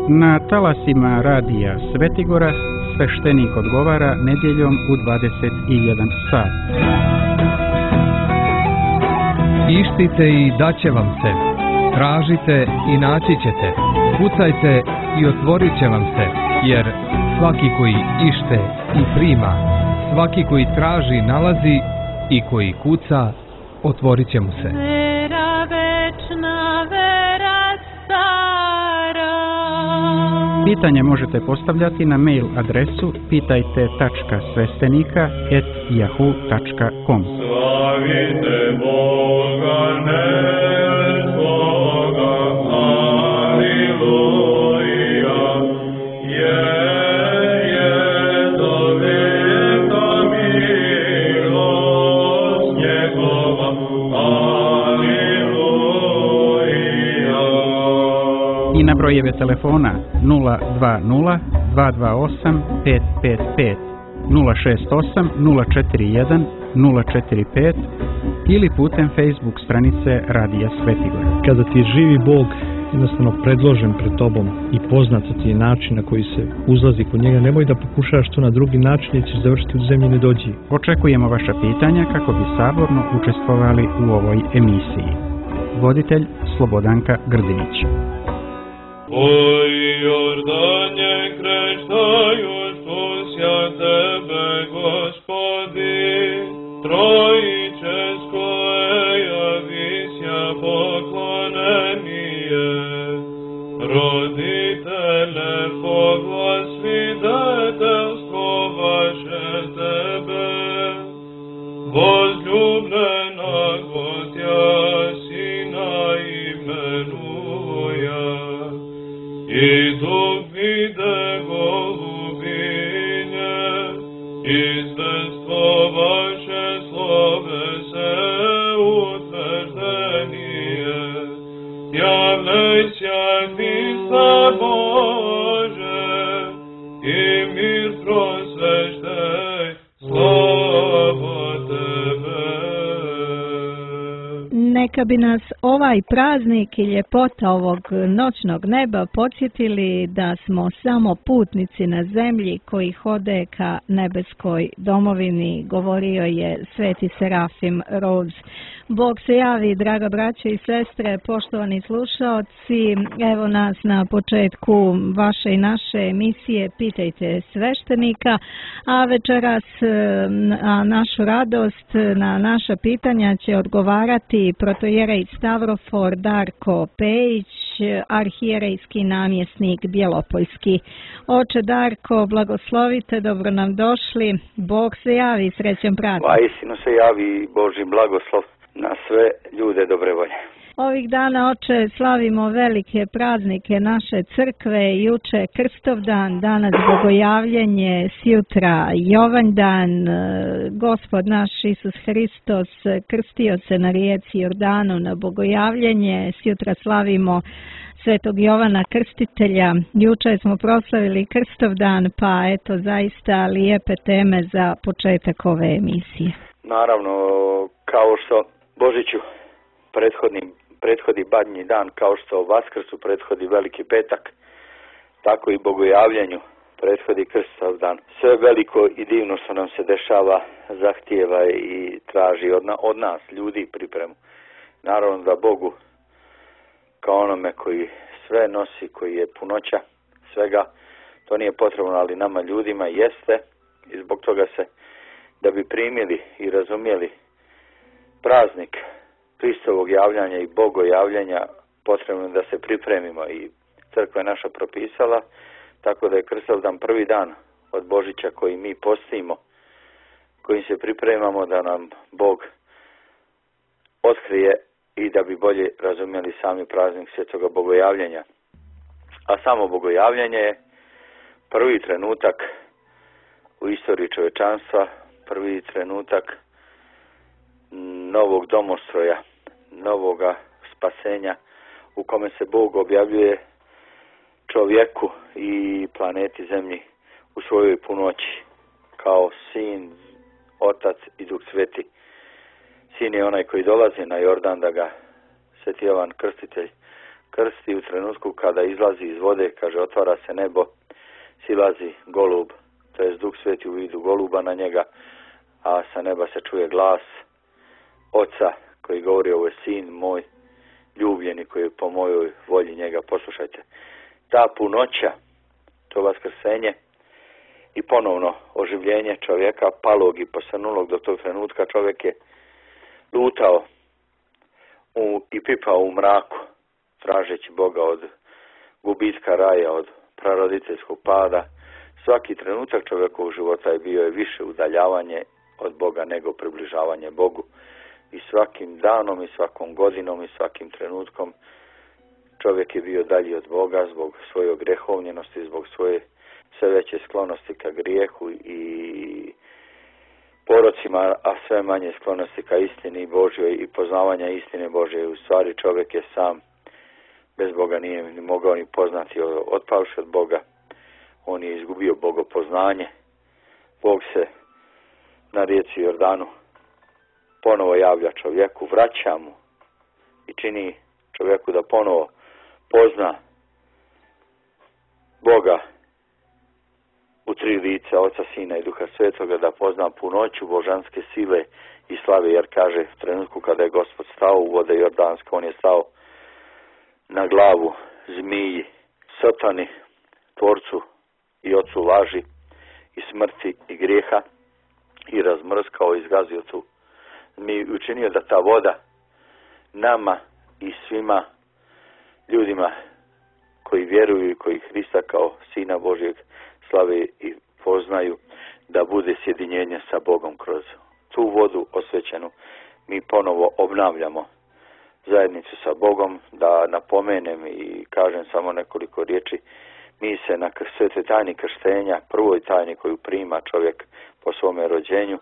Na talasima radija Svetigora sveštenik odgovara nedjeljom u 21 sat. Ištite i daće vam se. Tražite i naći ćete. Kucajte i otvorit će vam se. Jer svaki koji ište i prima, svaki koji traži nalazi i koji kuca, otvorit će mu se. Vera večna, vera stara. Pitanje možete postavljati na mail adresu pitajte.svestenika@yahoo.com. Slavite Boga neskoga, aleluja, je do veka milost njegova, aleluja. I na brojeve telefona 020 228 555, 068 041 045 ili putem Facebook stranice Radija Svetigora. Kada ti je živi Bog jednostavno predložen pred tobom i poznat ti je način na koji se uzlazi kod njega, nemoj da pokušaš to na drugi način jer ćeš završiti u zemlji nedođi. Očekujemo vaša pitanja kako bi saborno učestvovali u ovoj emisiji. Voditelj Slobodanka Grdinić. Oj, Jordanje, kreštaju spusja tebe, Gospodi, trojičeskoje javisja poklonenije. Roditele, poglasvi detelstvo vaše tebe, возлюблена Готя Сина именуя, и дух виде голубине, изденство ваше словесе утверждение. Являйся, Христа Боже, и мир просвещай, слава Тебе. Neka bi nas ovaj praznik i ljepota ovog noćnog neba podsjetili da smo samo putnici na zemlji koji hode ka nebeskoj domovini, govorio je sveti Serafim Roz. Bog se javi, draga braće i sestre, poštovani slušaoci, evo nas na početku vaše i naše emisije Pitajte sveštenika, a večeras na našu radost, na naša pitanja će odgovarati protojerej Stavrofor Darko Pejić, arhijerejski namjesnik Bjelopoljski. Oče Darko, blagoslovite, dobro nam došli, Bog se javi, srećan praznik. Vaistinu se javi Božji blagoslov na sve ljude dobre volje. Ovih dana, oče, slavimo velike praznike naše crkve, juče Krstovdan, danas Bogojavljenje, sjutra Jovanjdan, Gospod naš Isus Hristos krstio se na rijeci Jordanu na Bogojavljenje, sjutra slavimo Svetog Jovana Krstitelja, juče smo proslavili Krstovdan, pa eto zaista lijepe teme za početak ove emisije. Naravno, kao što Božiću prethodi Badnji dan, kao što Vaskrsu prethodi Veliki petak, tako i Bogojavljenju prethodi Krstov dan. Sve veliko i divno što nam se dešava zahtijeva i traži od nas, ljudi, pripremu. Naravno da Bogu, kao onome koji sve nosi, koji je punoća svega, to nije potrebno, ali nama ljudima jeste, i zbog toga se, da bi primili i razumjeli praznik Hristovog javljanja i Bogojavljanja, potrebno da se pripremimo, i crkva je naša propisala, tako da je Krstovdan prvi dan od Božića koji mi postimo, kojim se pripremamo da nam Bog otkrije i da bi bolje razumjeli sami praznik Svetoga Bogojavljenja. A samo Bogojavljanje je prvi trenutak u istoriji čovječanstva, prvi trenutak novog domostroja, novoga spasenja u kome se Bog objavljuje čovjeku i planeti Zemlji u svojoj punoći kao Sin, Otac i Duh Sveti. Sin je onaj koji dolazi na Jordan da ga Sveti Jovan Krstitelj krsti u trenutku kada izlazi iz vode, kaže, otvara se nebo, silazi golub, to jest Duh Sveti u vidu goluba na njega, a sa neba se čuje glas Oca koji govori, ovo je sin moj ljubljeni koji je po mojoj volji, njega poslušajte. Ta punoća, to vaskrsenje i ponovno oživljenje čovjeka, palog i posrnulog do tog trenutka, čovjek je lutao i pipao u mraku, tražeći Boga od gubitka raja, od praroditeljskog pada. Svaki trenutak čovjekovog života je bio više udaljavanje od Boga nego približavanje Bogu. I svakim danom i svakom godinom i svakim trenutkom čovjek je bio dalji od Boga zbog svoje grehovnjenosti, zbog svoje sve veće sklonosti ka grijehu i porocima, a sve manje sklonosti ka istini Božjoj i poznavanja istine Božje. U stvari čovjek je sam bez Boga nije ni mogao ni poznati, otpavši od Boga. On je izgubio bogopoznanje. Bog se na rijeci Jordanu ponovo javlja čovjeku, vraća mu i čini čovjeku da ponovo pozna Boga u tri lica, Oca, Sina i Duha Svetoga, da pozna punoću božanske sile i slave, jer kaže u trenutku kada je Gospod stao u vode Jordanske, on je stao na glavu zmiji, satani, tvorcu i ocu laži i smrti i grijeha i razmrskao i izgazio tu zmiju i učinio da ta voda nama i svima ljudima koji vjeruju i koji Hrista kao Sina Božjeg slave i poznaju, da bude sjedinjenje sa Bogom kroz tu vodu osvećenu. Mi ponovo obnavljamo zajednicu sa Bogom. Da napomenem i kažem samo nekoliko riječi, mi se na svetoj tajni krštenja, prvoj tajni koju prima čovjek po svome rođenju,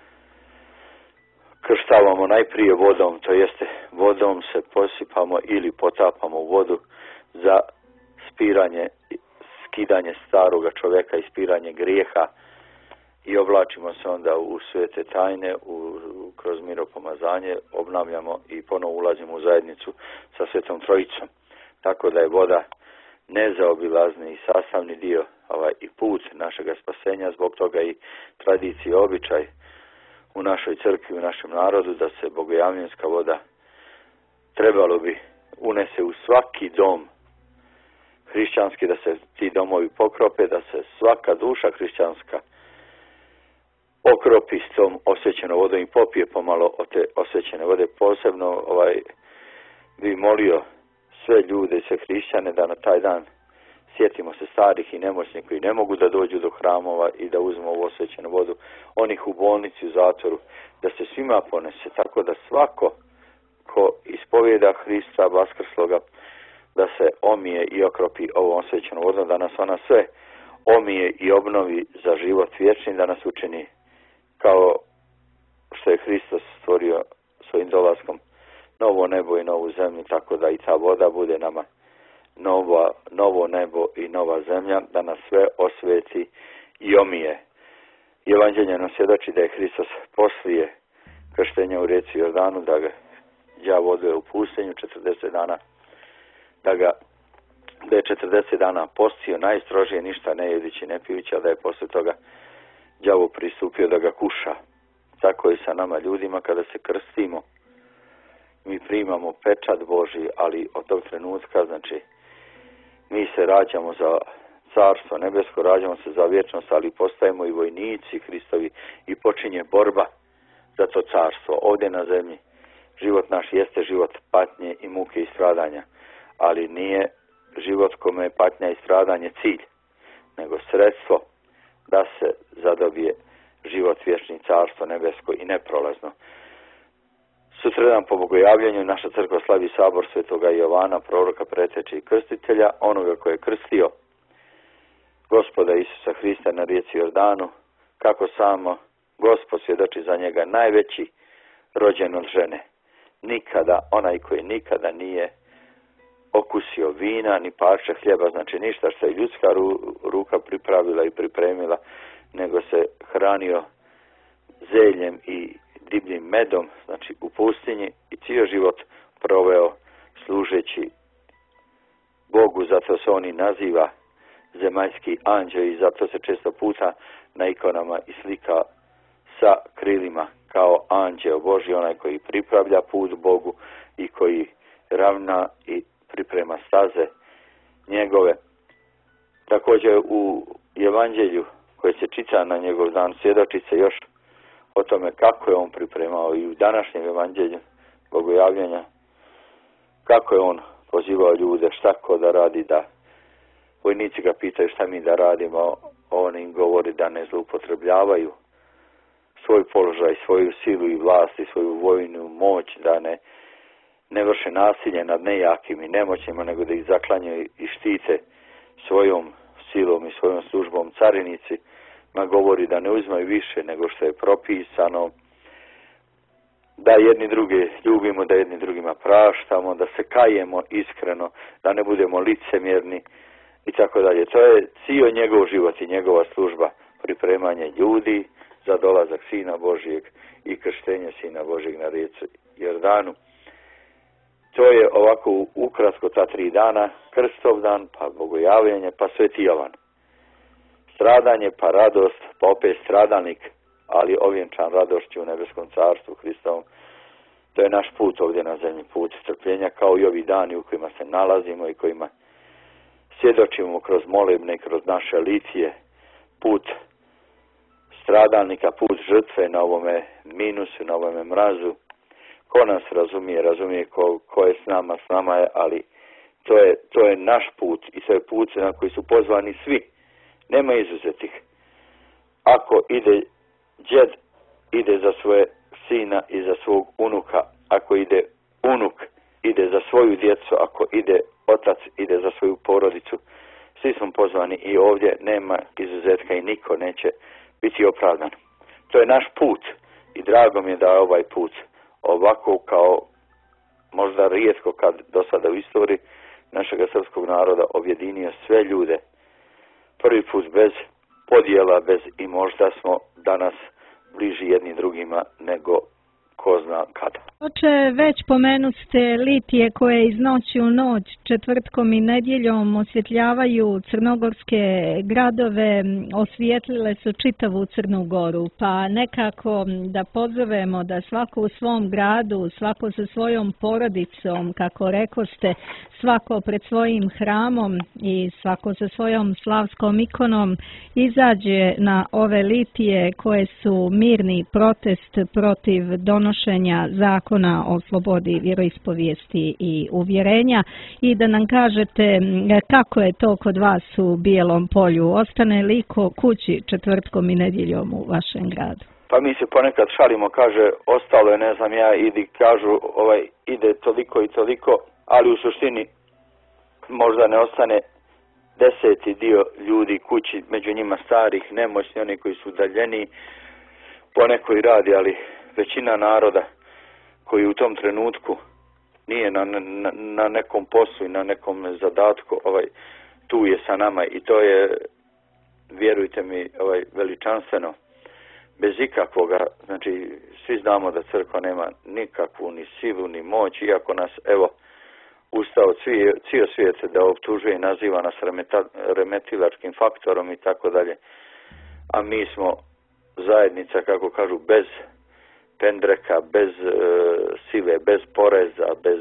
krštavamo najprije vodom, to jeste vodom se posipamo ili potapamo u vodu za spiranje, skidanje staroga čovjeka, ispiranje grijeha i oblačimo se onda u svete tajne, kroz miropomazanje, obnavljamo i ponovo ulazimo u zajednicu sa Svetom Trojicom. Tako da je voda nezaobilazni i sastavni dio i put našega spasenja, zbog toga i tradicija i običaj u našoj crkvi, u našem narodu, da se bogojavljenska voda trebalo bi unese u svaki dom hrišćanski, da se ti domovi pokrope, da se svaka duša hrišćanska okropi s tom osvećenom vodom i popije pomalo od te osvećene vode. Posebno bi molio sve ljude, sve hrišćane da na taj dan sjetimo se starih i nemoćnih koji ne mogu da dođu do hramova i da uzmu ovu osvećenu vodu, onih u bolnici, u zatvoru, da se svima ponese, tako da svako ko ispovijeda Hrista vaskrsloga, da se omije i okropi ovom osvećenom vodom, da nas ona sve omije i obnovi za život vječni, da nas učini kao što je Hristos stvorio svojim dolaskom novo nebo i novu zemlju, tako da i ta voda bude nama novo nebo i nova zemlja, da nas sve osveti i omije. Evanđelje nam svjedoči da je Hristos poslije krštenja u rijeci Jordanu, da ga đavo odveo u pustinju 40 dana, da je 40 dana postio najstrožije, ništa ne jedeći, ne pijući, a da je poslije toga đavo pristupio da ga kuša. Tako i sa nama ljudima kada se krstimo. Mi primamo pečat Božji, ali od tog trenutka, znači, mi se rađamo za carstvo nebesko, rađamo se za vječnost, ali postajemo i vojnici Hristovi i počinje borba za to carstvo. Ovdje na zemlji život naš jeste život patnje i muke i stradanja, ali nije život kome je patnja i stradanje cilj, nego sredstvo da se zadobije život vječni, carstvo nebesko i neprolazno. Sutradan po bogojavljenju naša crkva slavi sabor svetoga Jovana, proroka, preteče i krstitelja, onoga koji je krstio Gospoda Isusa Hrista na rijeci Jordanu, kako samo Gospod svjedoči za njega, najveći rođen od žene. Nikada, onaj koji nikada nije okusio vina ni parče hljeba, znači ništa što je ljudska ruka pripravila i pripremila, nego se hranio zeljem i divljim medom, znači u pustinji, i cijeli život proveo služeći Bogu, zato se on i naziva zemaljski anđeo i zato se često puta na ikonama i slika sa krilima kao anđeo Božji, onaj koji pripravlja put Bogu i koji ravna i priprema staze njegove. Također u evanđelju koje se čita na njegov dan svjedoči se još o tome kako je on pripremao i u današnjem evanđelju bogojavljenja, kako je on pozivao ljude šta ko da radi, da vojnici ga pitaju šta mi da radimo, on im govori da ne zloupotrebljavaju svoj položaj, svoju silu i vlast i svoju vojnu moć, da ne vrše nasilje nad nejakim i nemoćnima, nego da ih zaklanjaju i štite svojom silom i svojom službom carinici, ma govori da ne uzmaju više nego što je propisano, da jedni druge ljubimo, da jedni drugima praštamo, da se kajemo iskreno, da ne budemo licemjerni i tako dalje. To je cijel njegov život i njegova služba, pripremanje ljudi za dolazak Sina Božijeg i krštenje Sina Božijeg na rijeci Jordanu. To je ovako ukratko ta 3 dana, Krstov dan, pa bogojavljenje, pa Sveti Jovan. Stradanje, pa radost, pa opet stradalnik, ali ovjenčan radošću u nebeskom carstvu Hristovom. To je naš put ovdje na zemlji, put strpljenja, kao i ovi dani u kojima se nalazimo i kojima svjedočimo kroz molebne, kroz naše litije, put stradalnika, put žrtve na ovome minusu, na ovome mrazu. Ko nas razumije ko je s nama je, ali to je naš put i to je put na koji su pozvani svi. Nema izuzetih. Ako ide džed, ide za svoje sina i za svog unuka. Ako ide unuk, ide za svoju djecu. Ako ide otac, ide za svoju porodicu. Svi smo pozvani i ovdje nema izuzetka i niko neće biti opravdan. To je naš put i drago mi je da je ovaj put ovako kao možda rijetko kad do sada u istoriji našega srpskog naroda objedinio sve ljude. Prvi put bez podjela, bez i možda smo danas bliži jedni drugima nego ko zna kada. Oče, već pomenuste litije koje iz noći u noć, četvrtkom i nedjeljom osvjetljavaju crnogorske gradove, osvijetlile su čitavu Crnu Goru, pa nekako da pozovemo da svako u svom gradu, svako sa svojom porodicom, kako rekoste, svako pred svojim hramom i svako sa svojom slavskom ikonom izađe na ove litije koje su mirni protest protiv donošenja zakona o slobodi vjeroispovijesti i uvjerenja i da nam kažete kako je to kod vas u Bijelom Polju. Ostane li ko kući četvrtkom i nedjeljom u vašem gradu? Pa mi se ponekad šalimo, kaže ostalo je, ne znam ja, ili kažu ide toliko i toliko, ali u suštini možda ne ostane 10. dio ljudi kući, među njima starih, nemoćni, oni koji su udaljeni, poneko i radi, ali većina naroda koji u tom trenutku nije na nekom poslu i na nekom zadatku, tu je sa nama i to je, vjerujte mi, veličanstveno, bez ikakvoga, znači svi znamo da crkva nema nikakvu ni silu ni moć, iako nas, evo, ustao cijel svijet da optužuje i naziva nas remetilačkim faktorom i tako dalje, a mi smo zajednica, kako kažu, bez pendreka, bez sile, bez poreza, bez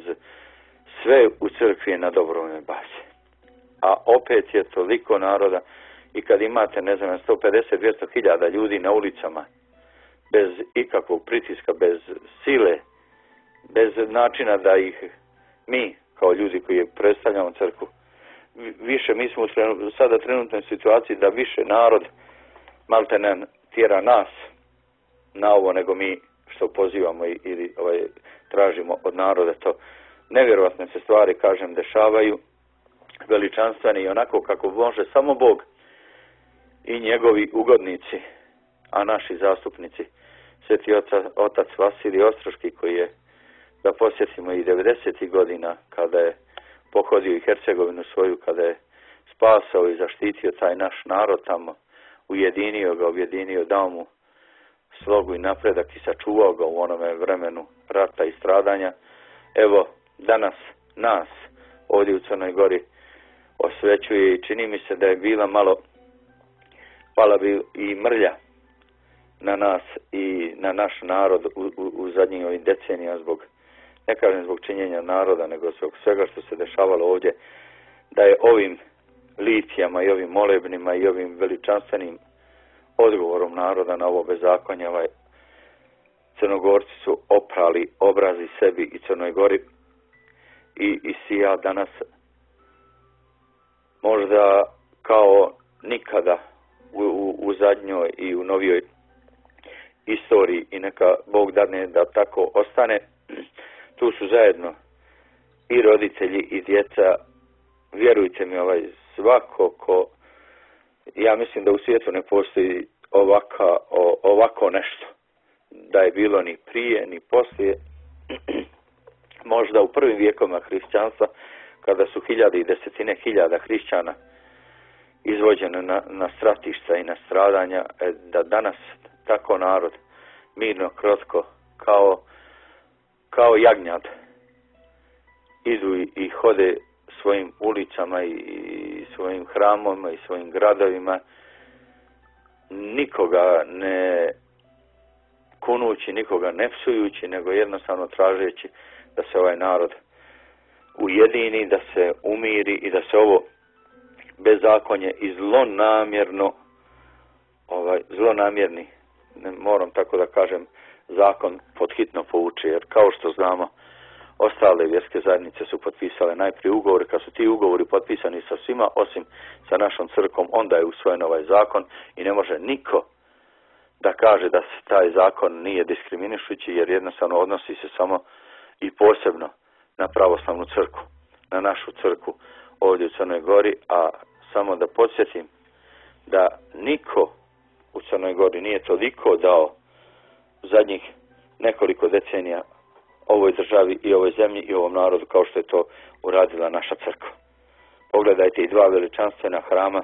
sve u crkvi je na dobrovnoj bazi. A opet je toliko naroda i kad imate, ne znam, 150-200 hiljada ljudi na ulicama, bez ikakvog pritiska, bez sile, bez načina da ih mi, kao ljudi koji predstavljamo crkvu, više, mi smo u sada trenutnoj situaciji da više narod malte ne tjera nas na ovo nego mi što pozivamo ili tražimo od naroda. To nevjerovatne se stvari, kažem, dešavaju, veličanstvene i onako kako može samo Bog i njegovi ugodnici, a naši zastupnici, sveti otac Vasilij Ostroški, koji je, da posjetimo, i 90. godina kada je pohodio i Hercegovinu svoju, kada je spasao i zaštitio taj naš narod tamo, ujedinio ga, objedinio, dao mu slogu i napredak i sačuvao ga u onome vremenu rata i stradanja. Evo, danas nas ovdje u Crnoj Gori osvećuje i čini mi se da je bila malo, pala bi i mrlja na nas i na naš narod u zadnjih ovih decenija zbog, ne kažem zbog činjenja naroda, nego zbog svega što se dešavalo ovdje, da je ovim litijama i ovim molebnima i ovim veličanstvenim odgovorom naroda na ovo bezakonje, Crnogorci su oprali obrazi sebi i Crnoj Gori i sija danas možda kao nikada u zadnjoj i u novijoj istoriji i neka Bog dadne da tako ostane. Tu su zajedno i roditelji i djeca. Vjerujte mi, svako ko, ja mislim da u svijetu ne postoji ovako nešto, da je bilo ni prije ni poslije. Možda u prvim vijekovima hrišćanstva, kada su hiljade i desetine hiljada hrišćana izvođene na stratišta i na stradanja, da danas tako narod mirno, krotko, kao jagnjad idu i hode svojim ulicama i svojim hramovima i svojim gradovima, nikoga ne kunući, nikoga ne psujući, nego jednostavno tražeći da se ovaj narod ujedini, da se umiri i da se ovo bezakonje i zlonamjerni, moram tako da kažem, zakon podhitno povuče, jer kao što znamo, ostale vjerske zajednice su potpisale najprije ugovore. Kad su ti ugovori potpisani sa svima osim sa našom crkvom, onda je usvojen ovaj zakon i ne može niko da kaže da taj zakon nije diskriminišući, jer jednostavno odnosi se samo i posebno na pravoslavnu crkvu, na našu crkvu ovdje u Crnoj Gori. A samo da podsjetim da niko u Crnoj Gori nije toliko dao zadnjih nekoliko decenija ovoj državi i ovoj zemlji i ovom narodu kao što je to uradila naša crkva. Pogledajte i dva veličanstvena hrama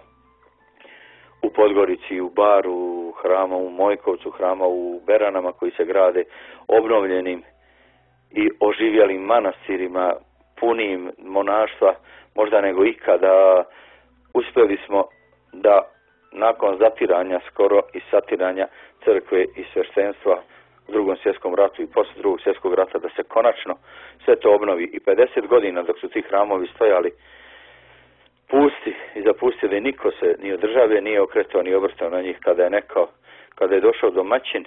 u Podgorici, u Baru, hrama u Mojkovcu, hrama u Beranama koji se grade obnovljenim i oživjelim manastirima, punim monaštva, možda nego ikada. Uspjeli smo da nakon zatiranja skoro i satiranja crkve i sveštenstva u Drugom svjetskom ratu i poslije Drugog svjetskog rata da se konačno sve to obnovi. I 50 godina dok su ti hramovi stojali pusti i zapustili, niko se ni od države nije okretao ni obrtao na njih. Kada je došao domaćin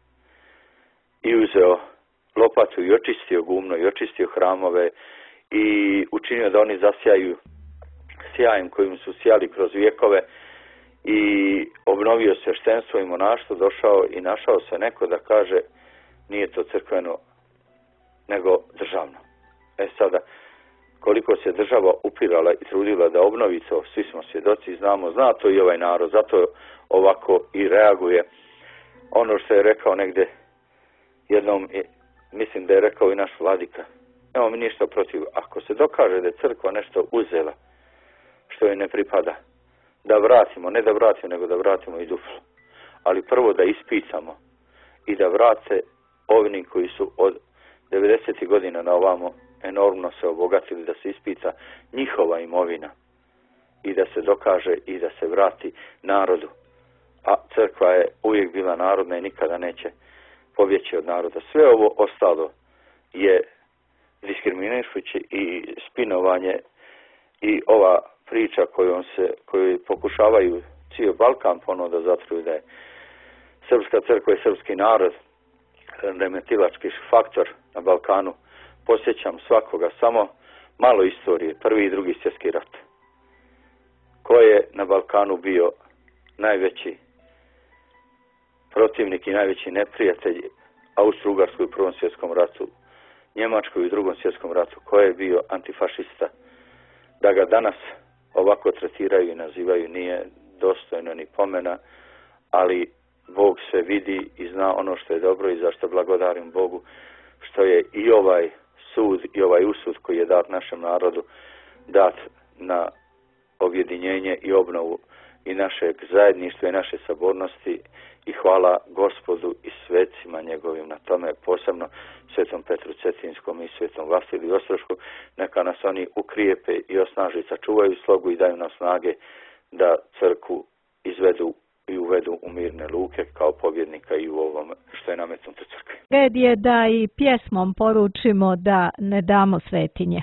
i uzeo lopatu i očistio gumno i očistio hramove i učinio da oni zasjaju sjajem kojim su sjali kroz vjekove i obnovio sveštenstvo i monaštvo, došao i našao se neko da kaže nije to crkveno nego državno. Sada, koliko se država upirala i trudila da obnovi to, svi smo svjedoci i znamo, zna to i ovaj narod, zato ovako i reaguje. Ono što je rekao negdje jednom, mislim da je rekao i naš vladika, nemamo mi ništa protiv, ako se dokaže da je crkva nešto uzela što joj ne pripada, da vratimo, ne da vratimo, nego da vratimo i duplo. Ali prvo da ispitamo i da vrate ovni koji su od 90. godina na ovamo enormno se obogatili, da se ispita njihova imovina i da se dokaže i da se vrati narodu. A crkva je uvijek bila narodna i nikada neće pobjeći od naroda. Sve ovo ostalo je diskriminirajuće i spinovanje i ova priča koju pokušavaju cijel Balkan ponovno da zatruju da je srpska crkva i srpski narod remetilački faktor na Balkanu. Posjećam svakoga samo malo istorije, Prvi i Drugi svjetski rat. Ko je na Balkanu bio najveći protivnik i najveći neprijatelj Austro-Ugarskoj u Prvom svjetskom ratu, Njemačkoj u Drugom svjetskom ratu, ko je bio antifašista? Da ga danas ovako tretiraju i nazivaju nije dostojno ni pomena, ali Bog sve vidi i zna ono što je dobro i zašto blagodarim Bogu što je i ovaj sud i ovaj usud koji je dat našem narodu dat na objedinjenje i obnovu i našeg zajedništva i naše sabornosti i hvala Gospodu i svecima njegovim na tome, posebno Svetom Petru Cetinskom i Svetom Vasiliju Ostrošku, neka nas oni ukrijepe i osnaži, sačuvaju slogu i daju nam snage da crkvu izvedu i uvedu u mirne luke kao pobjednika i u ovom što je nametnuto crkvi. Red je da i pjesmom poručimo da ne damo svetinje.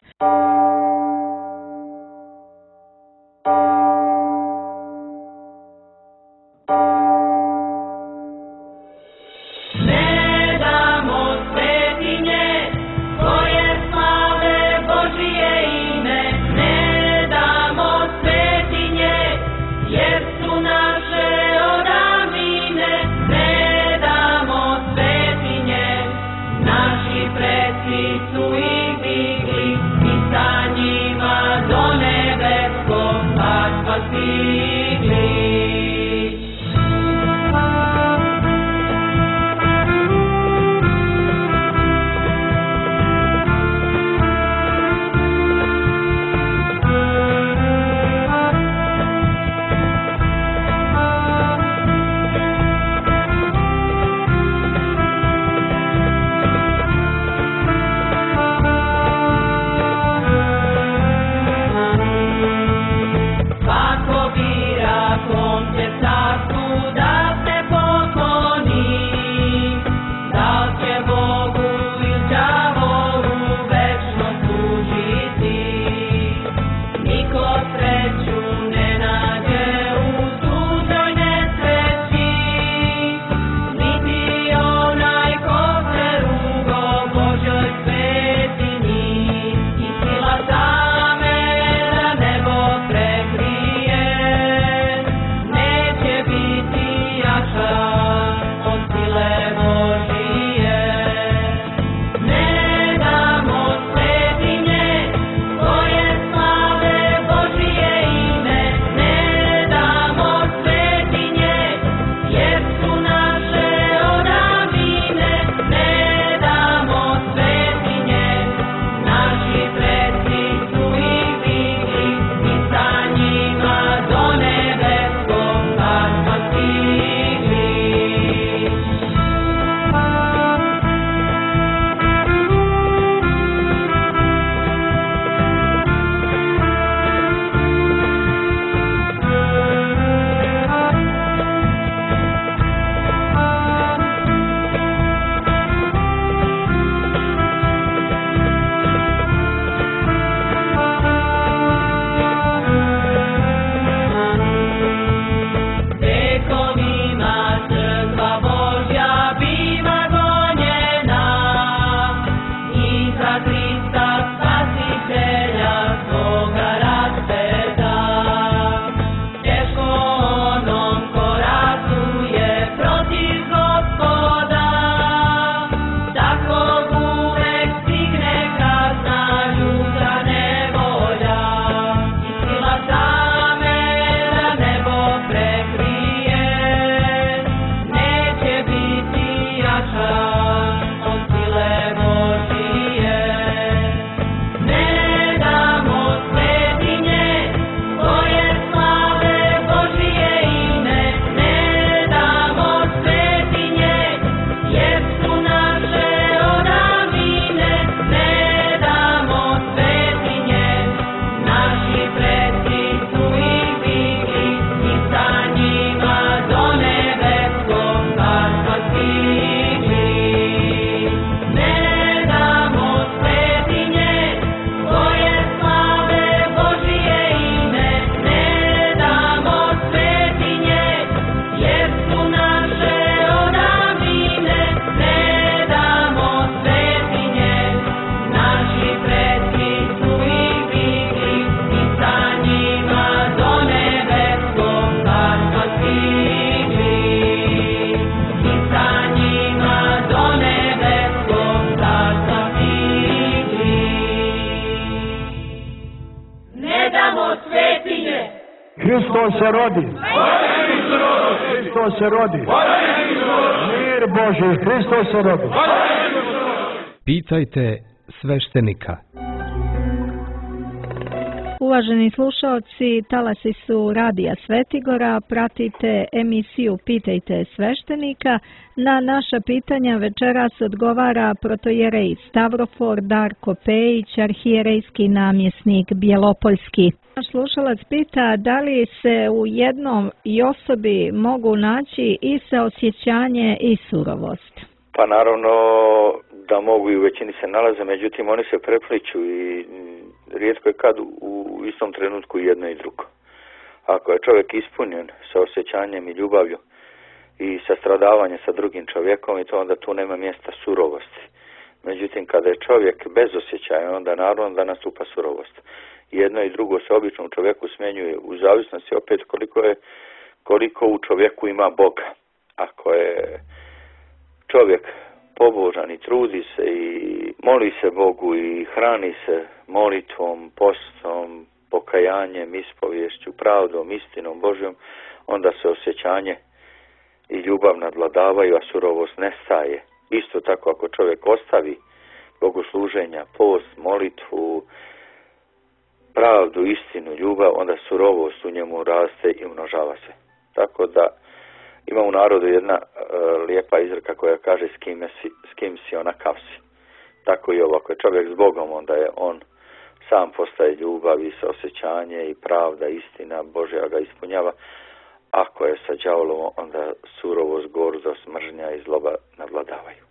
Hristos se rodi. Hristos se rodi. Mir Božji, Hristos se rodi. Pitajte sveštenika. Uvaženi slušalci, talasi su Radija Svetigora, pratite emisiju Pitajte sveštenika. Na naša pitanja večeras odgovara protojerej Stavrofor Darko Pejić, arhijerejski namjesnik Bjelopoljski. Naš slušalac pita da li se u jednom i osobi mogu naći i saosjećanje i surovost. Pa naravno da mogu i u većini se nalaze, međutim oni se prepliću i rijetko je kad u istom trenutku jedno i drugo. Ako je čovjek ispunjen sa osjećanjem i ljubavlju i sa stradavanjem sa drugim čovjekom, i to onda tu nema mjesta surovosti. Međutim, kada je čovjek bez osjećaja, onda naravno da nastupa surovost. Jedno i drugo se obično u čovjeku smjenjuje u zavisnosti opet koliko u čovjeku ima Boga. Ako je čovjek pobožan i trudi se i moli se Bogu i hrani se molitvom, postom, pokajanjem, ispovješću, pravdom, istinom Božjom, onda se osjećanje i ljubav nadvladavaju, a surovost nestaje. Isto tako ako čovjek ostavi bogosluženja, post, molitvu, pravdu, istinu, ljubav, onda surovost u njemu raste i umnožava se. Tako da ima u narodu jedna lijepa izreka koja kaže s kim si onakav si. Tako i ovo, ako je čovjek s Bogom, onda je on sam postaje ljubav i saosjećanje i pravda, istina Božja ga ispunjava. Ako je sa đavolom, onda surovost, gordost, mržnja i zloba nadvladavaju.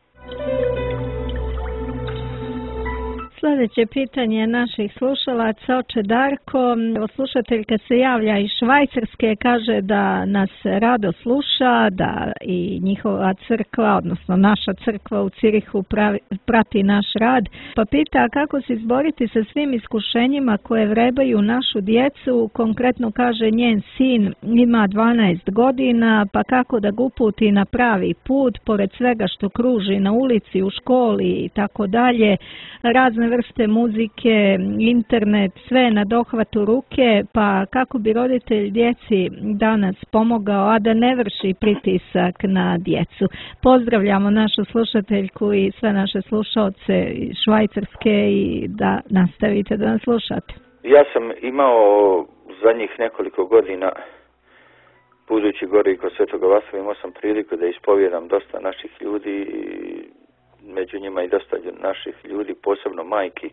Sljedeće pitanje naših slušalaca, oče Darko. Slušateljka se javlja iz Švajcarske, kaže da nas rado sluša, da i njihova crkva, odnosno naša crkva u Cirihu prati naš rad, pa pita kako se izboriti sa svim iskušenjima koje vrebaju našu djecu. Konkretno kaže njen sin ima 12 godina, pa kako da ga uputi na pravi put, pored svega što kruži na ulici, u školi i tako dalje, razne vrste muzike, internet, sve na dohvatu ruke, pa kako bi roditelj djeci danas pomogao, a da ne vrši pritisak na djecu. Pozdravljamo našu slušateljku i sve naše slušalce iz Švajcarske i da nastavite da nas slušate. Ja sam imao zadnjih nekoliko godina, budući gore i kod Svetoga Vasilija, imao sam priliku da ispovjedam dosta naših ljudi, među njima i dosta naših ljudi, posebno majki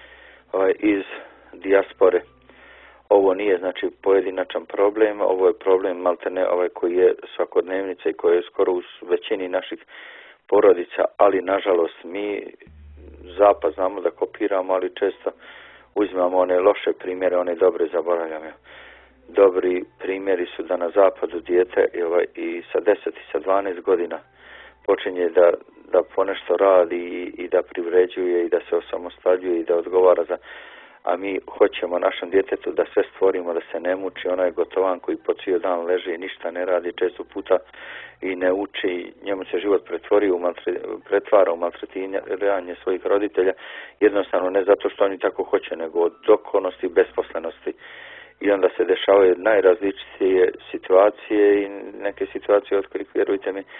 iz dijaspore. Ovo nije znači pojedinačan problem, ovo je problem maltene koji je svakodnevnica i koji je skoro u većini naših porodica, ali nažalost mi zapad znamo da kopiramo, ali često uzimamo one loše primjere, one dobre zaboravljamo. Dobri primjeri su da na zapadu dijete i sa 10 i sa 12 godina počinje da ponešto radi i da privređuje i da se osamostaljuje i da odgovara a mi hoćemo našem djetetu da sve stvorimo, da se ne muči. Ono je gotovan koji po cijel dan leži i ništa ne radi, često puta i ne uči, njemu se život pretvara u maltretiranje svojih roditelja, jednostavno ne zato što oni tako hoće, nego od okolnosti i besposlenosti. I onda se dešavaju najrazličitije situacije i neke situacije od kojih, vjerujte mi,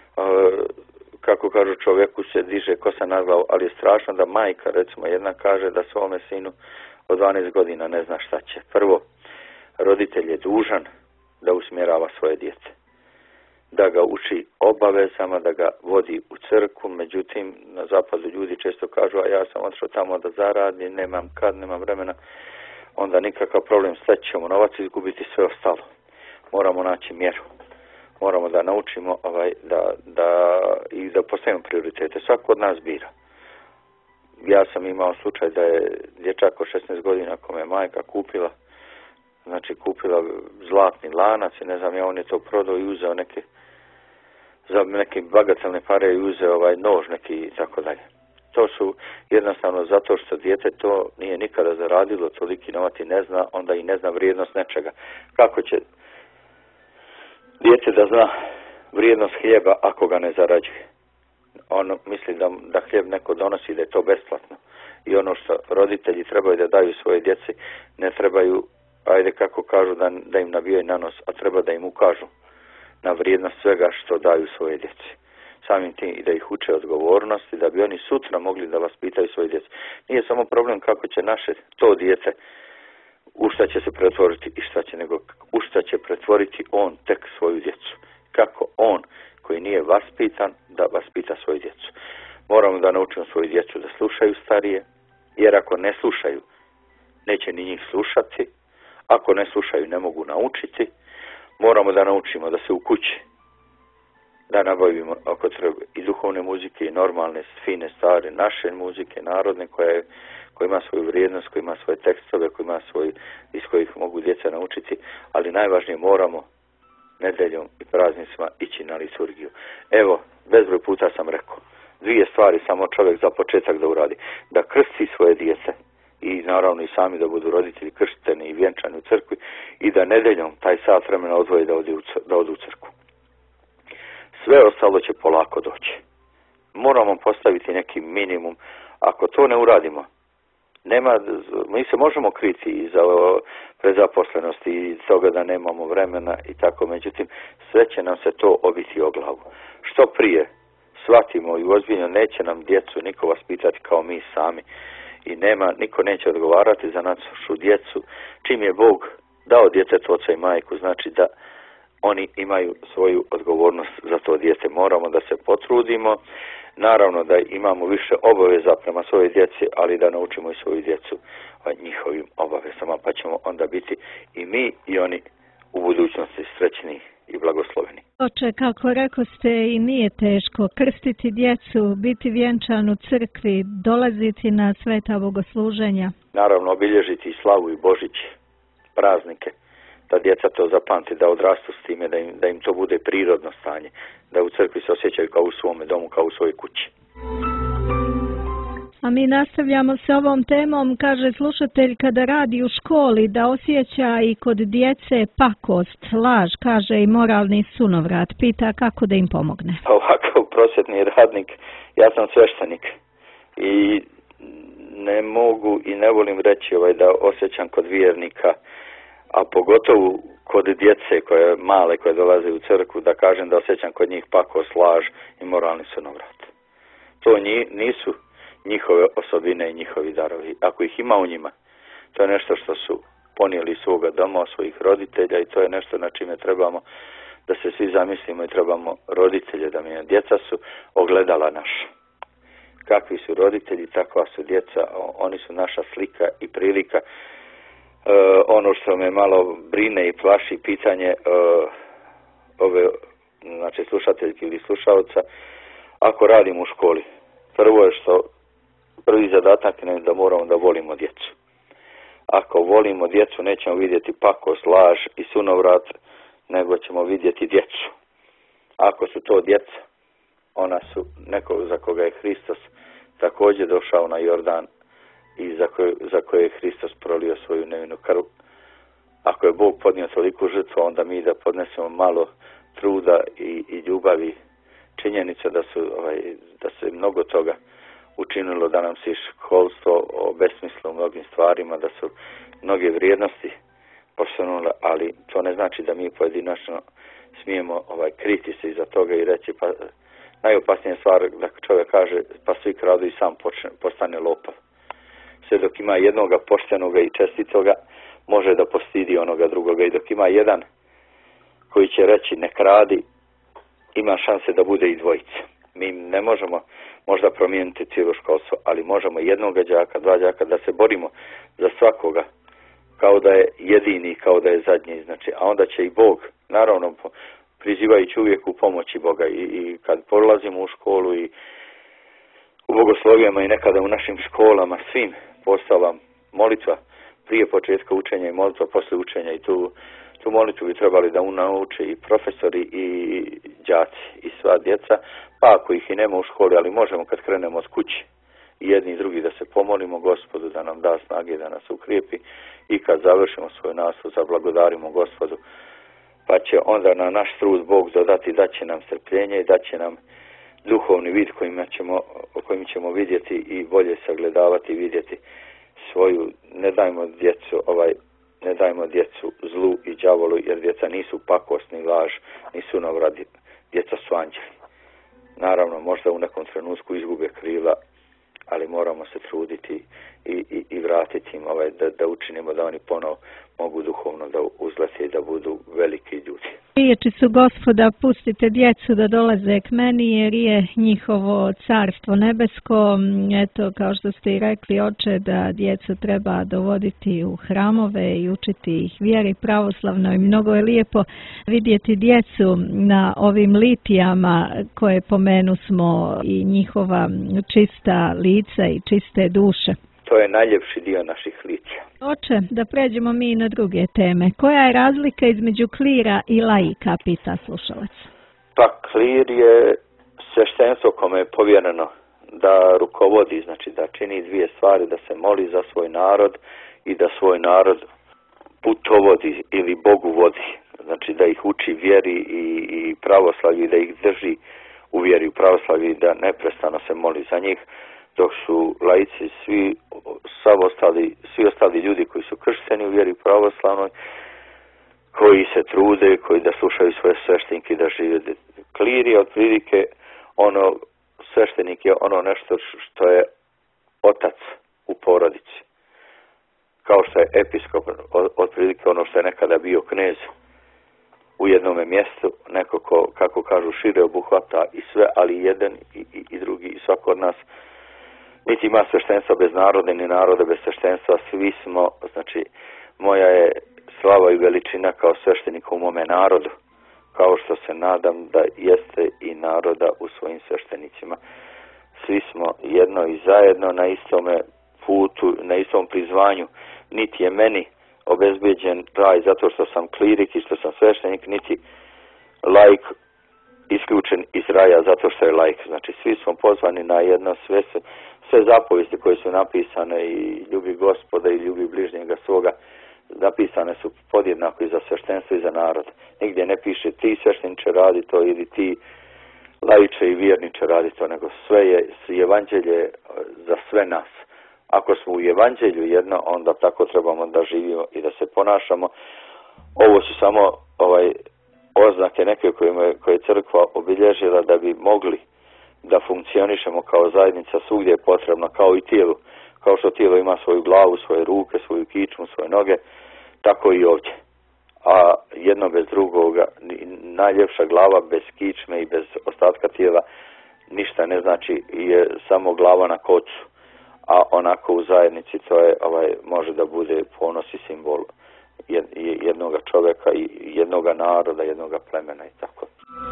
kako kažu, čovjeku se diže kosa na glavu, ali je strašno da majka, recimo jedna, kaže da svome sinu od 12 godina ne zna šta će. Prvo, roditelj je dužan da usmjerava svoje dijete, da ga uči obavezama, da ga vodi u crkvu. Međutim, na zapadu ljudi često kažu, a ja sam otišao tamo da zaradim, nemam vremena, onda nikakav problem, steći ćemo novac, izgubiti sve ostalo. Moramo naći mjeru. Moramo da naučimo da postavimo prioritete. Svako od nas bira. Ja sam imao slučaj da je dječak od 16 godina kome je majka kupila zlatni lanac i ne znam, on je to prodao i uzeo za neke bagatelne pare i uzeo nož neki i tako dalje. To su jednostavno zato što dijete to nije nikada zaradilo, toliki novac i ne zna, onda i ne zna vrijednost nečega. Kako će dijete da zna vrijednost hljeba ako ga ne zarađuje? On misli da hljeb neko donosi, da je to besplatno. I ono što roditelji trebaju da daju svoje djeci, ne trebaju, ajde kako kažu, da im nabijaju na nos, a treba da im ukažu na vrijednost svega što daju svoje djeci. Samim tim i da ih uče odgovornosti, da bi oni sutra mogli da vas pitaju svoje djece. Nije samo problem kako će naše to dijete u šta će se pretvoriti i šta će, nego u šta će pretvoriti on tek svoju djecu. Kako on, koji nije vaspitan, da vaspita svoju djecu. Moramo da naučimo svoju djecu da slušaju starije, jer ako ne slušaju, neće ni njih slušati. Ako ne slušaju, ne mogu naučiti. Moramo da naučimo da se u kući da nabavimo ako treba i duhovne muzike i normalne, fine, stare, naše muzike, narodne, koja ima svoju vrijednost, koja ima svoje tekstove, koja ima iz kojih mogu djeca naučiti, ali najvažnije moramo nedeljom i praznicima ići na liturgiju. Evo, bezbroj puta sam rekao, 2 stvari samo čovjek za početak da uradi. Da krsti svoje djece i naravno i sami da budu roditelji kršteni i vjenčani u crkvi i da nedeljom taj sat vremena odvoje da odu u crkvu. Sve ostalo će polako doći. Moramo postaviti neki minimum. Ako to ne uradimo, mi se možemo kriti i za prezaposlenosti i toga da nemamo vremena i tako, međutim sve će nam se to obiti o glavu. Što prije shvatimo i ozbiljno, neće nam djecu niko vaspitati kao mi sami i niko neće odgovarati za našu djecu. Čim je Bog dao djetetu oca i majku, znači da oni imaju svoju odgovornost za to dijete. Moramo da se potrudimo, naravno da imamo više obaveza prema svojoj djeci, ali da naučimo i svoju djecu njihovim obavezama, pa ćemo onda biti i mi i oni u budućnosti srećni i blagosloveni. Oče, kako rekoste, i nije teško krstiti djecu, biti vjenčan u crkvi, dolaziti na sveta bogosluženja. Naravno, obilježiti i slavu i Božić, praznike, da djeca to zapamti, da odrastu s time, da im to bude prirodno stanje, da u crkvi se osjećaju kao u svome domu, kao u svojoj kući. A mi nastavljamo s ovom temom. Kaže slušatelj, kada radi u školi da osjeća i kod djece pakost, laž, kaže i moralni sunovrat. Pita kako da im pomogne. Ovako, prosvjetni radnik, ja sam sveštenik i ne mogu i ne volim reći da osjećam kod vjernika, a pogotovo kod djece koje male, koje dolaze u crkvu, da kažem da osjećam kod njih pakost, laž i moralni sunovrat. To nisu njihove osobine i njihovi darovi. Ako ih ima u njima, to je nešto što su ponijeli iz svoga doma, od svojih roditelja i to je nešto na čime trebamo da se svi zamislimo i trebamo roditelje da mijenjamo. Djeca su ogledala naša. Kakvi su roditelji, takva su djeca, oni su naša slika i prilika. Ono što me malo brine i plaši pitanje ove, znači slušateljke ili slušalca, ako radim u školi, prvi zadatak je da moramo da volimo djecu. Ako volimo djecu, nećemo vidjeti pakost, laž i sunovrat, nego ćemo vidjeti djecu. Ako su to djeca, ona su neko za koga je Hristos također došao na Jordan i za koje je Hristos prolio svoju nevinu krv. Ako je Bog podnio toliku žrtvu, onda mi da podnesemo malo truda i ljubavi. Činjenica da se mnogo toga učinilo, da nam se školstvo obesmislilo u mnogim stvarima, da su mnoge vrijednosti posunule, ali to ne znači da mi pojedinačno smijemo kriti se iza toga i reći pa najopasnija stvar da čovjek kaže pa svi kradu i sam postane lopav. Sve dok ima jednoga poštenoga i čestitoga, može da postidi onoga drugoga, i dok ima jedan koji će reći ne kradi, ima šanse da bude i dvojica. Mi ne možemo možda promijeniti cijelo školstvo, ali možemo jednoga đaka, 2 đaka da se borimo za svakoga kao da je jedini, kao da je zadnji. Znači, a onda će i Bog, naravno prizivajući uvijek u pomoći Boga i kad polazimo u školu i u bogoslovijama i nekada u našim školama, svim postala molitva prije početka učenja i molitva poslije učenja i tu molitvu bi trebali da nauče i profesori i đaci i sva djeca, pa ako ih i nema u školi, ali možemo kad krenemo od kući i jedni i drugi da se pomolimo Gospodu da nam da snage, da nas ukrijepi i kad završimo svoju nastavu zablagodarimo Gospodu, pa će onda na naš trud Bog dodati, da će nam strpljenje i da će nam duhovni vid kojim ćemo vidjeti i bolje sagledavati i vidjeti svoju. Ne dajmo djecu zlu i đavolu, jer djeca nisu pakost, ni laž, ni sunovrat, djeca su anđeli. Naravno, možda u nekom trenutku izgube krila, ali moramo se truditi i vratiti im da učinimo da oni ponovo mogu duhovno da uzlete i da budu veliki ljudi. Riječi su Gospoda, pustite djecu da dolaze k meni jer je njihovo carstvo nebesko. Eto, kao što ste i rekli, oče, da djecu treba dovoditi u hramove i učiti ih vjeri pravoslavnoj. Mnogo je lijepo vidjeti djecu na ovim litijama koje pomenu smo i njihova čista lica i čiste duše. To je najljepši dio naših litija. Oče, da pređemo mi na druge teme. Koja je razlika između klira i laika, pita slušalac? Pa klir je sveštenstvo kome je povjereno da rukovodi, znači da čini dvije stvari, da se moli za svoj narod i da svoj narod putovodi ili Bogu vodi. Znači da ih uči vjeri i pravoslavlju, da ih drži u vjeri u pravoslavlju i da neprestano se moli za njih, dok su laici svi ostali ljudi koji su kršteni u vjeri pravoslavnoj, koji se trude, koji da slušaju svoje sveštenike, da žive. Klir je otprilike sveštenik je ono nešto što je otac u porodici. Kao što je episkop otprilike ono što je nekada bio knez u jednome mjestu, neko ko, kako kažu, šire obuhvata i sve, ali jedan i drugi i svako od nas niti ima sveštenstva bez naroda, ni naroda bez sveštenstva. Svi smo, znači, moja je slava i veličina kao sveštenika u mome narodu, kao što se nadam da jeste i naroda u svojim sveštenicima. Svi smo jedno i zajedno na istome putu, na istom prizvanju. Niti je meni obezbeđen raj zato što sam klirik i što sam sveštenik, niti laik isključen iz raja zato što je laik. Znači, svi smo pozvani na jedno, sve zapovesti koje su napisane, i ljubi Gospoda i ljubi bližnjega svoga, napisane su podjednako i za sveštenstvo i za narod. Nigdje ne piše ti svešteniče radi to ili ti laiče i vjerniče radi to, nego sve je evanđelje za sve nas. Ako smo u evanđelju jedno, onda tako trebamo da živimo i da se ponašamo. Ovo su samo oznake neke koje je crkva obilježila da bi mogli da funkcionišemo kao zajednica svugdje je potrebno, kao i tijelu. Kao što tijelo ima svoju glavu, svoje ruke, svoju kičmu, svoje noge, tako i ovdje. A jedno bez drugoga, najljepša glava bez kičme i bez ostatka tijela ništa ne znači, je samo glava na kocu. A onako u zajednici to je, može da bude ponos i simbol jednoga čovjeka i jednoga naroda, jednoga plemena i tako.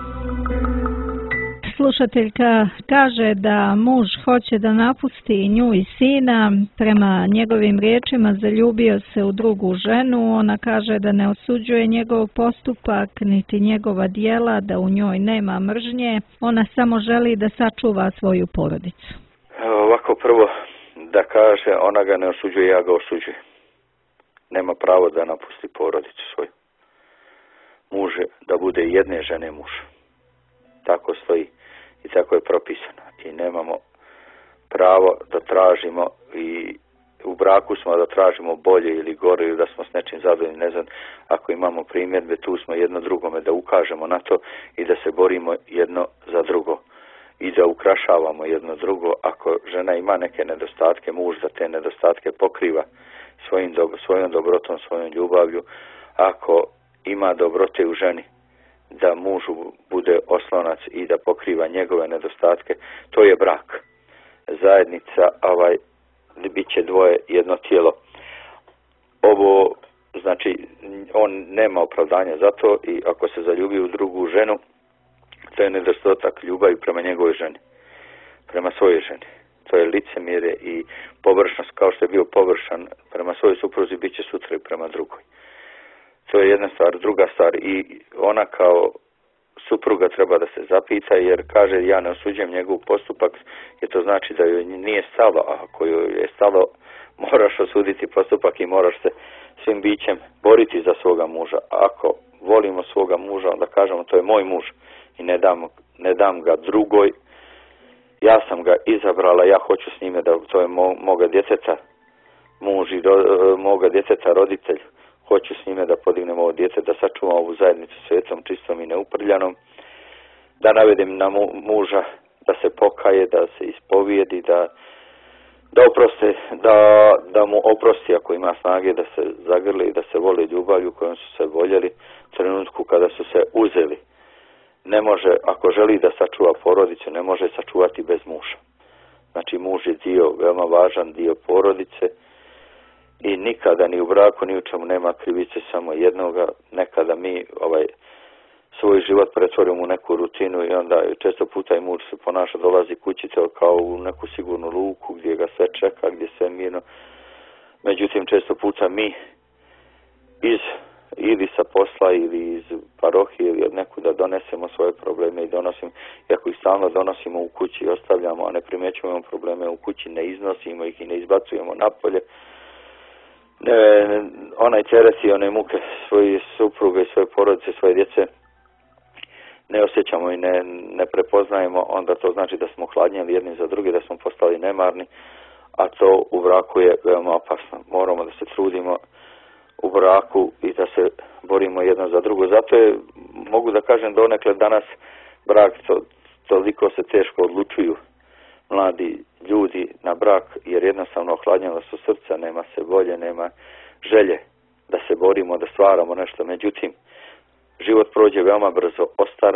Slušateljka kaže da muž hoće da napusti nju i sina. Prema njegovim riječima zaljubio se u drugu ženu. Ona kaže da ne osuđuje njegov postupak niti njegova djela, da u njoj nema mržnje. Ona samo želi da sačuva svoju porodicu. Ovako, prvo da kaže, ona ga ne osuđuje, ja ga osuđujem. Nema pravo da napusti porodicu svoju. Muže da bude jedne žene muž. Tako stoji i tako je propisano. I nemamo pravo da tražimo, i u braku smo da tražimo bolje ili gore ili da smo s nečim zadovoljni. Ne znam, ako imamo primjedbe, tu smo jedno drugome da ukažemo na to i da se borimo jedno za drugo i da ukrašavamo jedno drugo. Ako žena ima neke nedostatke, muž da te nedostatke pokriva svojom dobrotom, svojom ljubavlju. Ako ima dobrote u ženi, da mužu bude oslonac i da pokriva njegove nedostatke, to je brak. Zajednica, bit će dvoje jedno tijelo. Ovo, znači, on nema opravdanja za to, i ako se zaljubi u drugu ženu, to je nedostatak ljubavi prema njegovoj ženi, prema svojoj ženi. To je licemjerje i površnost, kao što je bio površan prema svojoj supruzi, bit će sutra i prema drugoj. To je jedna stvar. Druga stvar, i ona kao supruga treba da se zapita, jer kaže, ja ne osuđujem njegov postupak, jer to znači da joj nije stalo. A ako joj je stalo, moraš osuditi postupak i moraš se svim bićem boriti za svoga muža. A ako volimo svoga muža, onda kažemo, to je moj muž i ne dam ga drugoj. Ja sam ga izabrala, ja hoću s njime da to je moga djeteta muž i moga djeteta roditelj. Hoću s njime da podignem ovo djete, da sačuvam ovu zajednicu svetom, čistom i neuprljanom, da navedem na muža da se pokaje, da se ispovijedi, da da mu oprosti ako ima snage, da se zagrli i da se vole ljubavlju kojom su se voljeli u trenutku kada su se uzeli. Ne može, ako želi da sačuva porodicu, ne može sačuvati bez muža. Znači muž je veoma važan dio porodice i nikada ni u braku ni u čemu nema krivice, samo jednoga. Nekada mi svoj život pretvorimo u neku rutinu i onda često puta i muž se ponaša, dolazi kući kao u neku sigurnu luku gdje ga sve čeka, gdje sve mirno. Međutim, često puta mi ili sa posla ili iz parohije ili od nekuda donesemo svoje probleme i ako ih stalno donosimo u kući i ostavljamo, a ne primjećujemo probleme u kući, ne iznosimo ih i ne izbacujemo napolje, onaj teret i one muke svoje supruge i svoje porodice, svoje djece ne osjećamo i ne prepoznajemo, onda to znači da smo hladnjeli jedni za drugi, da smo postali nemarni, a to u braku je veoma opasno. Moramo da se trudimo u braku i da se borimo jedno za drugo. Zato mogu da kažem donekle danas brak toliko se teško odlučuju mladi ljudi na brak, jer jednostavno ohladnjala su srca, nema se volje, nema želje da se borimo, da stvaramo nešto. Međutim, život prođe veoma brzo,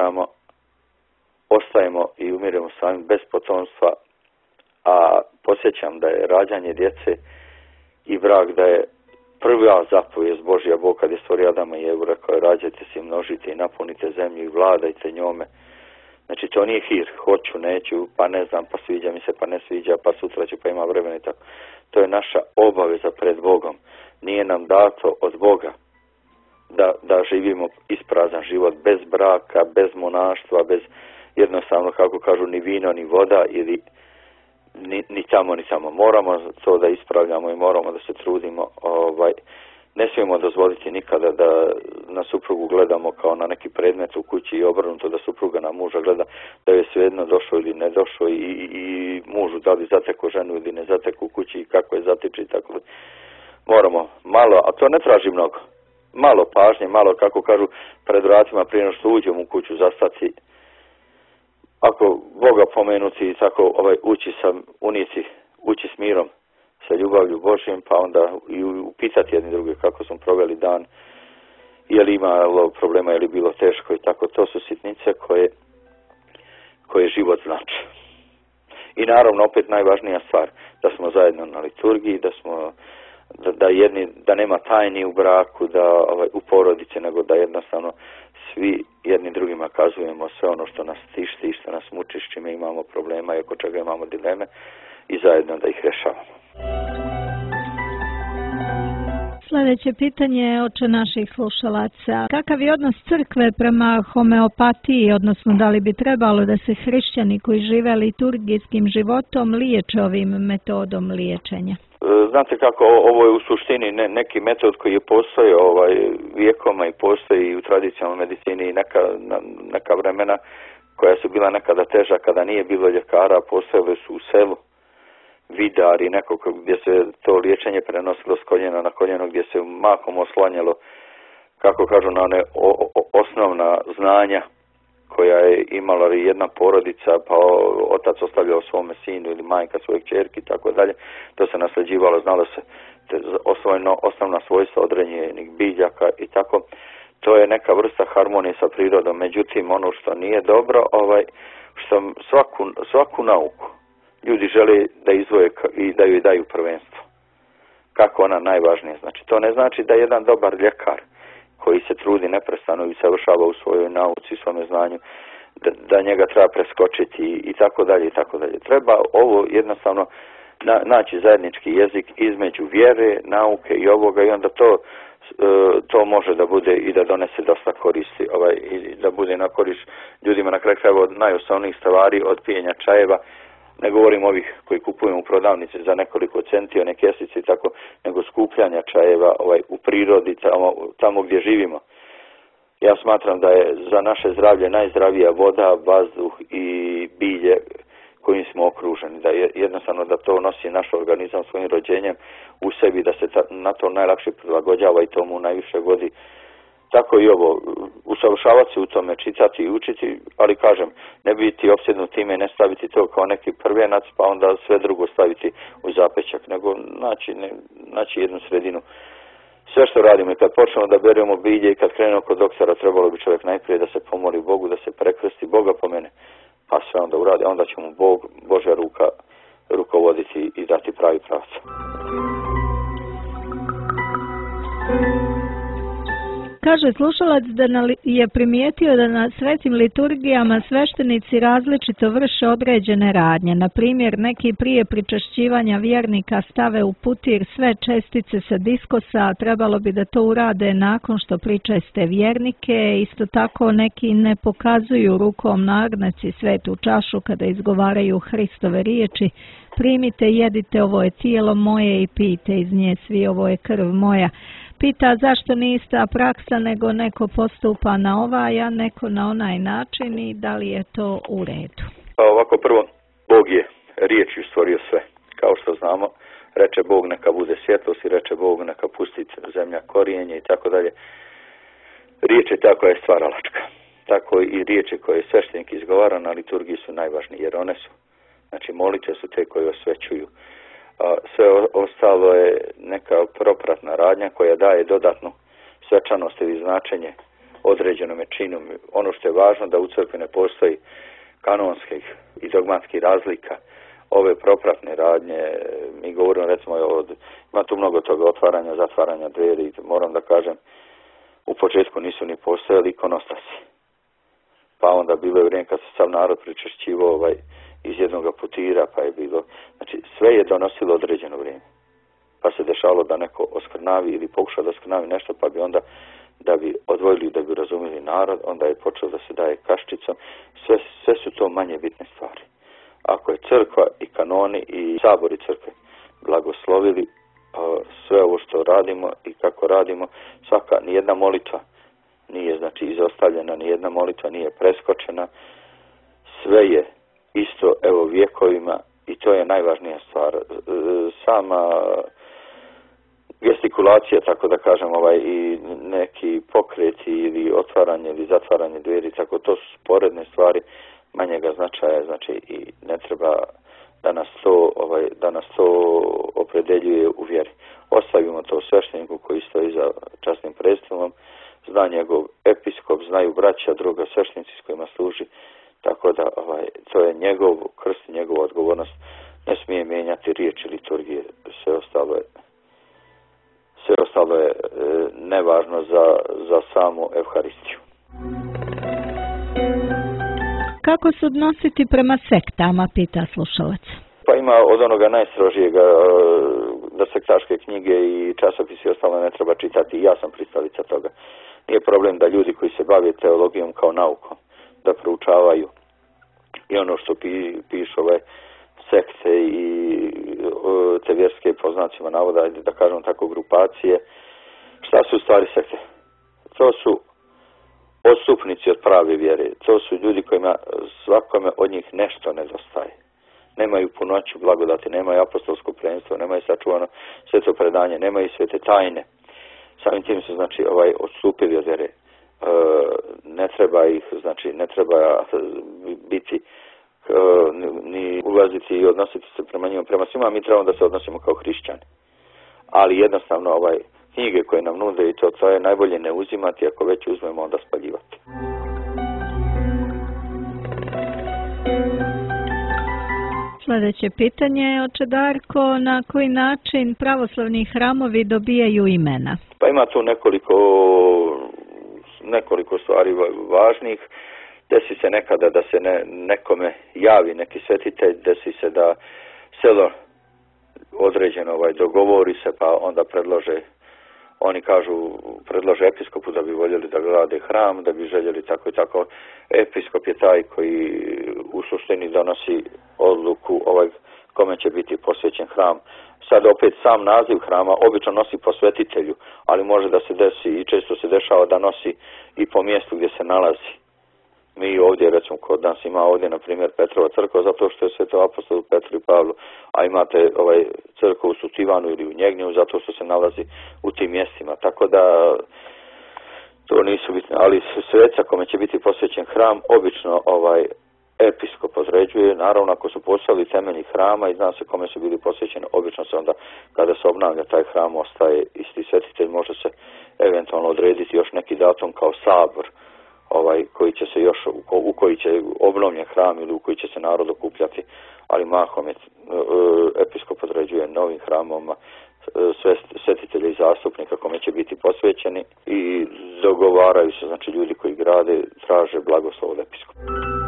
ostajemo i umiremo sami bez potomstva, a podsjećam da je rađanje djece i brak da je prva zapovijest Božja. Bog kad je stvorio Adama i Evu, rekao je rađajte se i množite i napunite zemlju i vladajte njome. Znači to nije hir, hoću, neću, pa ne znam, pa sviđa mi se, pa ne sviđa, pa sutra ću, pa ima vremena i tako. To je naša obaveza pred Bogom. Nije nam dato od Boga da živimo isprazan život bez braka, bez monaštva, bez jednostavno, kako kažu, ni vino, ni voda ili ni tamo, ni tamo. Moramo to da ispravljamo i moramo da se trudimo. Ne smijemo dozvoliti nikada da na suprugu gledamo kao na neki predmet u kući i obrnuto da supruga na muža gleda da je svejedno došao ili ne došao i mužu da li zateko ženu ili ne zateko u kući i kako je zatiče i tako. Moramo malo, a to ne traži mnogo. Malo pažnje, malo, kako kažu, pred vratima prije nego što uđemo u kuću zastati. Ako Boga pomenuti i tako ući s mirom, sa ljubavlju Božjom, pa onda i upitati jedni drugi kako smo proveli dan, je li imalo problema, je li bilo teško i tako. To su sitnice koje život znači. I naravno opet najvažnija stvar, da smo zajedno na liturgiji, da nema tajni u braku, u porodici, nego da jednostavno svi jedni drugima kazujemo sve ono što nas tišti, što nas muči, s čime imamo problema i oko čega imamo dileme i zajedno da ih rješavamo. Sljedeće pitanje od naših slušalaca. Kakav je odnos crkve prema homeopatiji, odnosno da li bi trebalo da se hrišćani koji žive liturgijskim životom liječe ovim metodom liječenja? Znate kako, ovo je u suštini neki metod koji je postojao vijekoma i postoji u tradicionalnoj medicini i neka vremena koja su bila nekada teža, kada nije bilo ljekara, postojale su u selu vidari, gdje se to liječenje prenosilo s koljena na koljeno, gdje se mahom oslanjalo, kako kažu, na one osnovna znanja koja je imala jedna porodica, pa otac ostavljao svome sinu ili majka svoje kćerki i tako dalje. To se nasljeđivalo, znalo se osnovna svojstva određenih biljaka i tako. To je neka vrsta harmonije sa prirodom. Međutim, ono što nije dobro, što svaku nauku ljudi žele da izdvoje i da joj daju prvenstvo. Kako ona najvažnija. Znači, to ne znači da jedan dobar ljekar koji se trudi neprestano i savršava u svojoj nauci, u svome znanju, da njega treba preskočiti i tako dalje i tako dalje. Treba ovo jednostavno naći zajednički jezik između vjere, nauke i ovoga i onda to može da bude i da donese dosta koristi, i da bude na korist ljudima na kraju krajeva od najosnovnijih stvari, od pijenja čajeva. Ne govorim ovih koji kupujemo u prodavnici za nekoliko centi, one kesice i tako, nego skupljanja čajeva u prirodi, tamo gdje živimo. Ja smatram da je za naše zdravlje najzdravija voda, vazduh i bilje kojim smo okruženi. Da je jednostavno da to nosi naš organizam svojim rođenjem u sebi, da se na to najlakše prilagođava i tomu najviše vodi tako i ovo, usavršavati se u tome, čitati i učiti, ali kažem, ne biti opsjednut time, ne staviti to kao neki prvenac, pa onda sve drugo staviti u zapećak, nego naći jednu sredinu. Sve što radimo i kad počnemo da beremo bilje i kad krenemo kod doktora, trebalo bi čovjek najprije da se pomoli Bogu, da se prekrsti, Boga pomene, pa sve onda uradi, onda će mu Božja ruka rukovoditi i dati pravi pravac. Kaže slušalac da je primijetio da na svetim liturgijama sveštenici različito vrše određene radnje. Na primjer, neki prije pričašćivanja vjernika stave u putir sve čestice sa diskosa, a trebalo bi da to urade nakon što pričeste vjernike. Isto tako neki ne pokazuju rukom na agnaci svetu čašu kada izgovaraju Hristove riječi: primite, jedite, ovo je tijelo moje i pijte iz nje svi, ovo je krv moja. Pita zašto nije ista praksa, nego neko postupa na ovaj, a neko na onaj način i da li je to u redu? Pa ovako, prvo, Bog je riječju stvorio sve. Kao što znamo, reče Bog neka bude svjetlost i reče Bog neka pusti zemlja korijenje i tako dalje. Riječ je ta koja je stvaralačka. Tako i riječi koje sveštenik izgovara na liturgiji su najvažnije, jer one su, znači molitve su te koje osvećuju. Sve ostalo je neka propratna radnja koja daje dodatnu svečanost ili značenje određenom činu. Ono što je važno da u crkvi ne postoji kanonskih i dogmatskih razlika. Ove propratne radnje, mi govorimo recimo ima tu mnogo toga otvaranja, zatvaranja dveri, moram da kažem, u početku nisu ni postojali ikonostasi. Pa onda bilo je vrijeme kad se sav narod pričešćivao iz jednog putira, pa je bilo, znači sve je donosilo određeno vrijeme. Pa se dešalo da neko oskrnavi ili pokuša da oskrnavi nešto, pa bi onda, da bi odvojili, da bi razumjeli narod, onda je počelo da se daje kaščicom. Sve su to manje bitne stvari. Ako je crkva i kanoni i sabori crkve blagoslovili sve ovo što radimo i kako radimo, nijedna molitva nije znači izostavljena, nijedna molitva nije preskočena, sve je isto evo vjekovima i to je najvažnija stvar. Sama gestikulacija, tako da kažem, i neki pokreti ili otvaranje ili zatvaranje dveri, tako to su sporedne stvari manjega značaja, znači i ne treba da nas to opredeljuje u vjeri. Ostavimo to svešteniku koji stoji za časnim predstavom, zna njegov episkop, znaju braća, druga sveštenici s kojima služi, tako da to je njegov krst, njegova odgovornost, ne smije mijenjati riječi liturgije, sve ostalo je nevažno za samu Evharistiju. Kako se odnositi prema sektama, pita slušalac? Pa ima od onoga najstrožijega da sektaške knjige i časopisi i ostalo ne treba čitati. Ja sam pristalica toga. Nije problem da ljudi koji se bave teologijom kao naukom, da proučavaju i ono što pišu ove sekte i te vjerske, po znacima navoda, da kažem tako, grupacije. Šta su u stvari sekte? To su odstupnici od prave vjere. To su ljudi kojima svakome od njih nešto nedostaje. Nemaju punoću blagodati, nemaju apostolsko plemstvo, nemaju sačuvano sveto predanje, nemaju svete tajne. Samim tim su znači odstupili od vjere. Ne treba ih, znači ne treba biti ni ulaziti i odnositi se prema njima, prema svima, mi trebamo da se odnosimo kao hrišćani. Ali jednostavno knjige koje nam nude i to je najbolje ne uzimati, ako već uzmemo onda spaljivati. Sljedeće pitanje je, oče Darko, na koji način pravoslavni hramovi dobijaju imena? Pa ima tu nekoliko stvari važnih. Desi se nekada da se nekome javi neki svetitelj, desi se da selo određeno dogovori se, pa onda predlože episkopu da bi voljeli da grade hram, da bi željeli tako i tako. Episkop je taj koji u suštini donosi odluku kome će biti posvećen hram. Sad opet sam naziv hrama obično nosi posvetitelju, ali može da se desi i često se dešava da nosi i po mjestu gdje se nalazi. Mi ovdje, recimo, kod nas ima ovdje, na primjer, Petrova crkva, zato što je sveto apostolu Petru i Pavlu, a imate crkvu u Sutivanu ili u Njegnju, zato što se nalazi u tim mjestima. Tako da To nisu bitne, ali sveca kome će biti posvećen hram, obično episkop određuje, naravno ako su postavili temelji hrama i zna se kome su bili posvećeni, obično se onda kada se obnavlja taj hram ostaje isti svetitelj, može se eventualno odrediti još neki datum kao sabor, koji će se još, u koji će obnovljen hram ili u koji će se narod okupljati, ali mahom je episkop određuje novim hramama svetitelja i zastupnika kome će biti posvećeni i dogovaraju se, znači ljudi koji grade traže blagoslov od episkopa.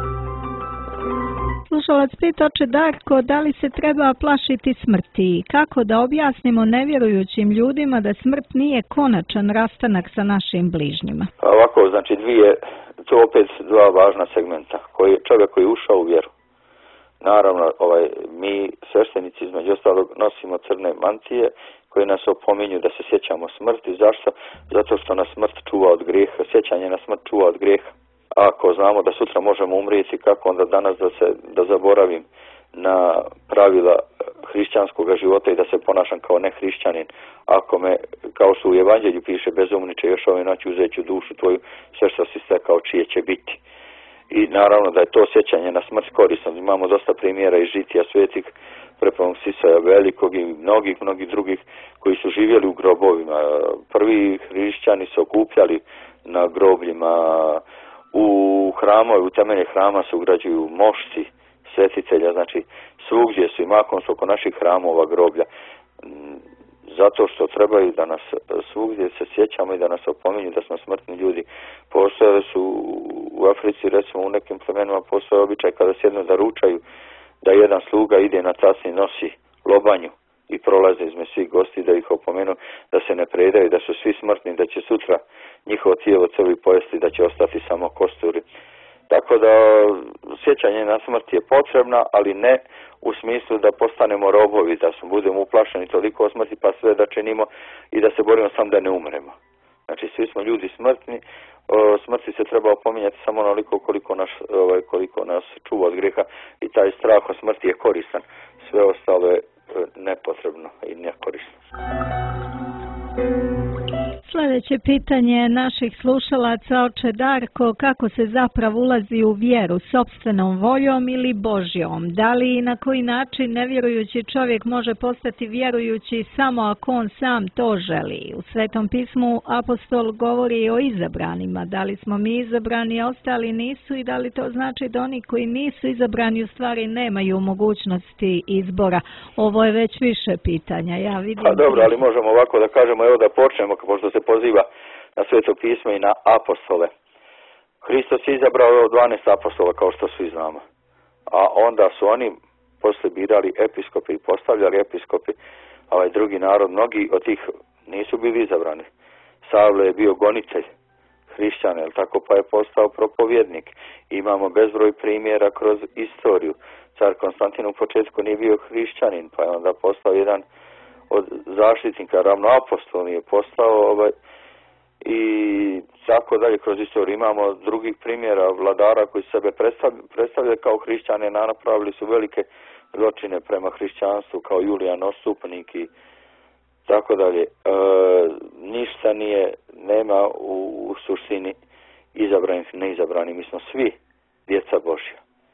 Slušalac pita, oče Darko, da li se treba plašiti smrti? Kako da objasnimo nevjerujućim ljudima da smrt nije konačan rastanak sa našim bližnjima? Ovako, znači to opet dva važna segmenta. Čovjek koji je ušao u vjeru. Naravno, mi sveštenici između ostalog nosimo crne mantije koje nas opominju da se sjećamo smrti. Zašto? Zato što nas smrt čuva od grijeha. Sjećanje na smrt čuva od grijeha. Ako znamo da sutra možemo umrijeti, kako onda danas da zaboravim na pravila hrišćanskog života i da se ponašam kao nehrišćanin, ako me, kao što u Evanđelju piše, bezumniče, još ove noći uzet ću dušu tvoju, sve što si stekao čije će biti. I naravno da je to sjećanje na smrt korisno. Imamo dosta primjera iz žitija svetih, preponog Sisaja Velikog i mnogih drugih koji su živjeli u grobovima. Prvi hrišćani se okupljali na grobljima, u hramove, u temelje hrama se ugrađuju mošci svetitelja, znači svugdje su i mahom su oko naših hramova groblja. Zato što trebaju da nas svugdje se sjećamo i da nas opominju da smo smrtni ljudi. Postojali su u Africi, recimo u nekim plemenima postoje običaj kada sjednu da ručaju, da jedan sluga ide na tasni, nosi lobanju i prolaze između svih gosti, da ih opomenu da se ne predaju, da su svi smrtni, da će sutra njihovo tijelo cijeli pojesti, da će ostati samo kosturi. Tako da sjećanje na smrt je potrebna, ali ne u smislu da postanemo robovi, da budemo uplašeni toliko o smrti pa sve da činimo i da se borimo sam da ne umremo. Znači svi smo ljudi smrtni, smrti se treba opominjati samo onoliko koliko nas čuva od grijeha i taj strah od smrti je koristan. Sve ostalo je nepotrebno i nekorisno. Sljedeće pitanje naših slušalaca, oče Darko, kako se zapravo ulazi u vjeru, sopstvenom voljom ili Božjom? Da li i na koji način nevjerujući čovjek može postati vjerujući samo ako on sam to želi? U Svetom pismu apostol govori o izabranima. Da li smo mi izabrani, a ostali nisu, i da li to znači da oni koji nisu izabrani u stvari nemaju mogućnosti izbora? Ovo je već više pitanja. Ja vidim. Pa dobro, ali možemo ovako da kažemo, evo da počnemo, pošto se poziva na Sveto pismo i na apostole. Hristos je izabrao 12 apostola, kao što svi znamo. A onda su oni posle birali episkopi i postavljali episkopi, drugi narod. Mnogi od tih nisu bili izabrani. Savle je bio gonitelj hrišćana, tako, pa je postao propovjednik. Imamo bezbroj primjera kroz istoriju. Car Konstantin u početku nije bio hrišćanin, pa je onda postao jedan od zaštitnika, ravnoapostol je postao, i tako dalje kroz istoriju. Imamo drugih primjera vladara koji sebe predstavljaju kao hrišćane, napravili su velike zločine prema hrišćanstvu, kao Julijan Odstupnik i tako dalje. Ništa nema u suštini izabranih, neizabranih. Mi smo svi djeca Božja.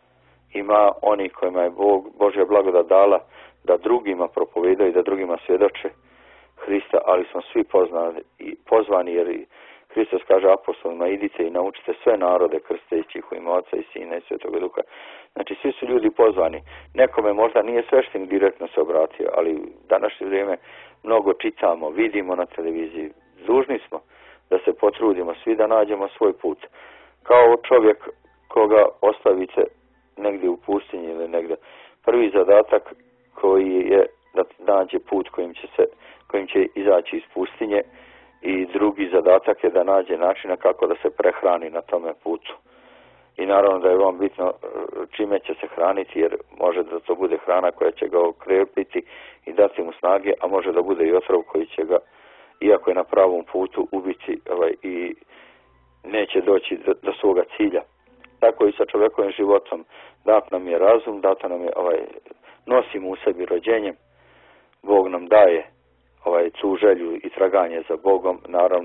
Ima oni kojima je Božja blagodat dala da drugima propovedaju, da drugima svjedoče Hrista, ali smo svi pozvani, jer Hristos kaže apostolima, idite i naučite sve narode krsteći ih u ime Oca i Sina i Svetoga Duha. Znači svi su ljudi pozvani. Nekome možda nije sveštenik direktno se obratio, ali današnje vrijeme mnogo čitamo, vidimo na televiziji. Dužni smo da se potrudimo svi da nađemo svoj put. Kao čovjek koga ostavite negdje u pustinji ili negdje. Prvi zadatak koji je da nađe put kojim će izaći iz pustinje, i drugi zadatak je da nađe načina kako da se prehrani na tome putu. I naravno da je vam bitno čime će se hraniti, jer može da to bude hrana koja će ga okrepiti i dati mu snage, a može da bude i otrov koji će ga, iako je na pravom putu, ubiti i neće doći do svoga cilja. Tako i sa čovjekovim životom. Dat nam je razum, dato nam je nosimo u sebi rođenjem. Bog nam daje tu želju i traganje za Bogom. Naravno,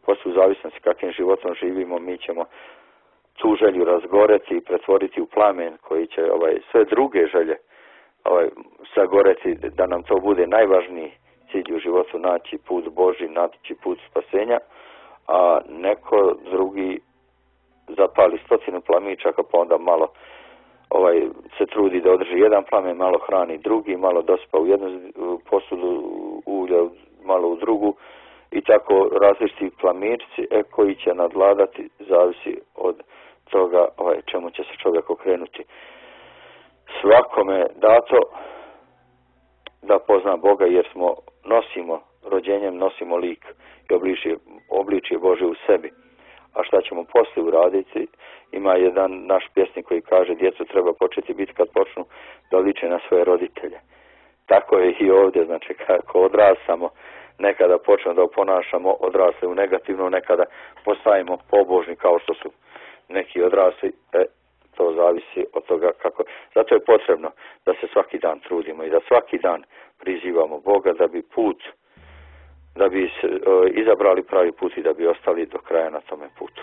poslije u zavisnosti kakvim životom živimo, mi ćemo tu želju razgoreti i pretvoriti u plamen koji će sve druge želje sagoreti, da nam to bude najvažniji cilj u životu, naći put Božji, naći put spasenja, a neko drugi zapali 100 plamičaka, pa onda malo se trudi da održi jedan plamen, malo hrani drugi, malo dospa u jednu posudu ulja, malo u drugu, i tako različiti plamičci koji će nadvladati, zavisi od toga čemu će se čovjek okrenuti. Svakome dato da pozna Boga, jer rođenjem nosimo lik i obličje Bože u sebi. A šta ćemo poslije uraditi? Ima jedan naš pjesnik koji kaže: djecu treba početi biti kad počnu da liče na svoje roditelje. Tako je i ovdje, znači kako odrastamo, nekada počnemo da oponašamo odrasle u negativno, nekada postajemo pobožni kao što su neki odrasli, to zavisi od toga kako. Zato je potrebno da se svaki dan trudimo i da svaki dan prizivamo Boga da bi izabrali pravi put i da bi ostali do kraja na tome putu.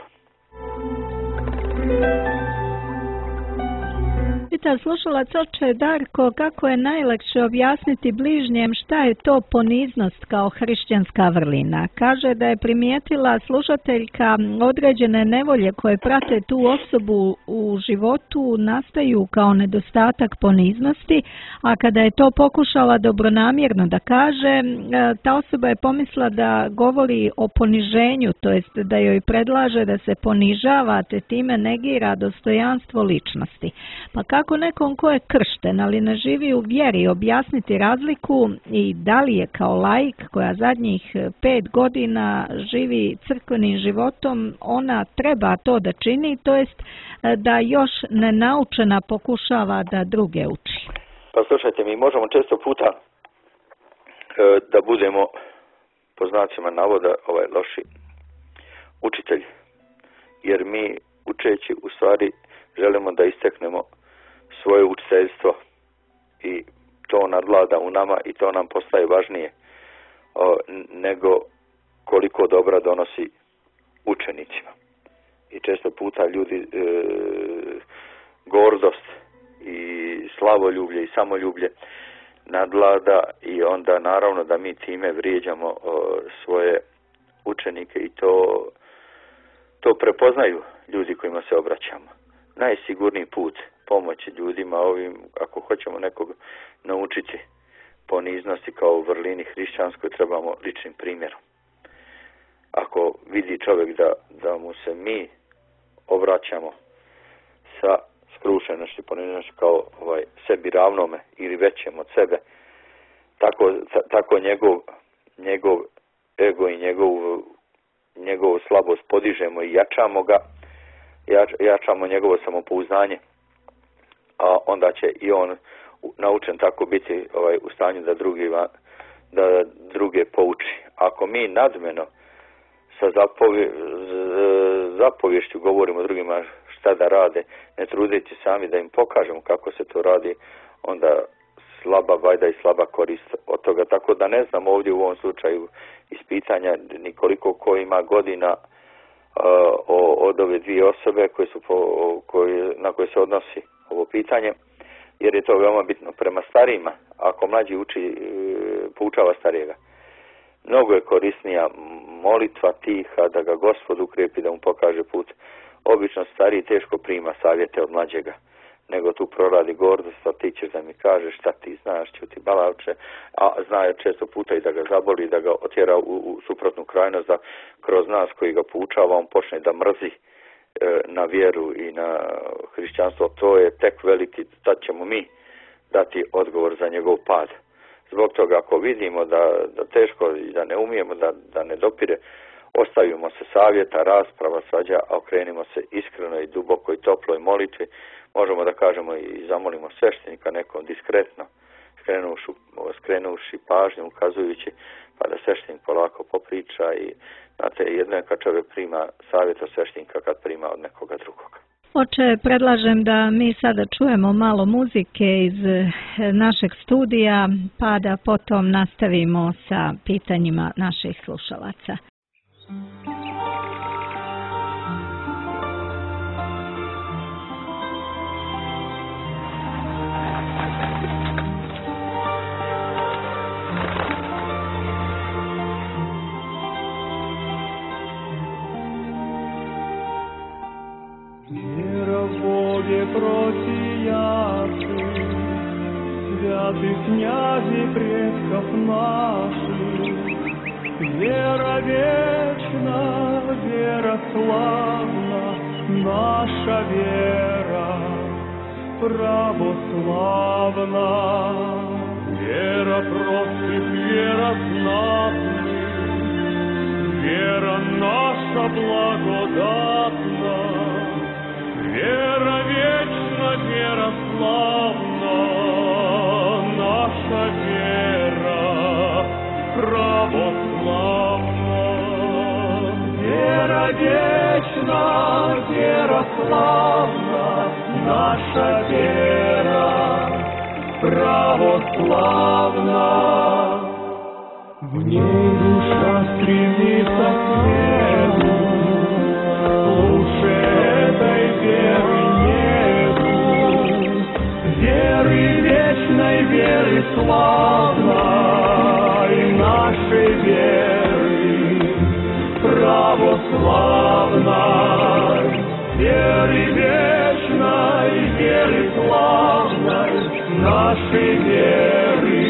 Pita slušalac oče Darko, kako je najlakše objasniti bližnjem šta je to poniznost kao hrišćanska vrlina. Kaže da je primijetila slušateljka određene nevolje koje prate tu osobu u životu nastaju kao nedostatak poniznosti, a kada je to pokušala dobronamjerno da kaže, ta osoba je pomislila da govori o poniženju, to jest da joj predlaže da se ponižava te time negira dostojanstvo ličnosti. Pa kako nekom ko je kršten, ali ne živi u vjeri, objasniti razliku i da li je kao laik koja zadnjih 5 godina živi crkvenim životom, ona treba to da čini, to jest da još nenaučena pokušava da druge uči? Pa slušajte, mi možemo često puta da budemo, po znacima navoda, loši učitelji, jer mi učeći u stvari želimo da isteknemo svoje učiteljstvo i to nadvlada u nama i to nam postaje važnije nego koliko dobra donosi učenicima. I često puta ljudi gordost i slavoljublje i samoljublje nadvlada i onda naravno da mi time vrijeđamo svoje učenike i to prepoznaju ljudi kojima se obraćamo. Najsigurniji put pomoći ljudima ovim, ako hoćemo nekog naučiti poniznosti kao vrlini hrišćanskoj, trebamo ličnim primjerom. Ako vidi čovjek da mu se mi obraćamo sa skrušenošću, poniznošću kao sebi ravnome ili većem od sebe, tako njegov ego i njegovu slabost podižemo i jačamo njegovo samopouzdanje, a onda će i on naučen tako biti u stanju da druge pouči. Ako mi nadmeno sa zapovješću govorimo drugima šta da rade, ne trudeći sami da im pokažemo kako se to radi, onda slaba vajda i slaba korist od toga. Tako da ne znam ovdje u ovom slučaju ispitanja ni koliko ko ima godina od ove dvije osobe na koje se odnosi ovo pitanje, jer je to veoma bitno. Prema starijima, ako mlađi poučava starijega, mnogo je korisnija molitva tiha da ga Gospod ukrijepi, da mu pokaže put. Obično stariji teško prima savjete od mlađega, nego tu proradi gordost, a ti ćeš da mi kažeš šta ti znaš, ćuti balavče, a zna često puta i da ga zaboli, da ga otjera u suprotnu krajnost, da kroz nas koji ga poučava on počne da mrzi na vjeru i na hrišćanstvo. To je tek veliki, tad ćemo mi dati odgovor za njegov pad. Zbog toga ako vidimo da teško i da ne umijemo, da ne dopire, ostavimo se savjeta, rasprava, svađa, a okrenimo se iskreno i duboko i toploj molitvi. Možemo da kažemo i zamolimo sveštenika nekom diskretno, skrenuši pažnju, ukazujući, pa da sveštenik polako popriča i znate, jedno je kad čovjek prima savjet od sveštenika kad prima od nekoga drugoga. Oče, predlažem da mi sada čujemo malo muzike iz našeg studija, pa da potom nastavimo sa pitanjima naših slušalaca. Господи, просияши, святый князи предков наших, вера вечна, вера славна, наша вера православна. Вера простых, вера знатных, вера наша благодатна, вера вечна, вера славна, наша вера православна. Вера вечна, вера славна, наша вера православна. В ней душа стремится к свету, лучше этой веры нету. Веры вечной, веры славной, нашей веры православной. Веры вечной, веры славной, нашей веры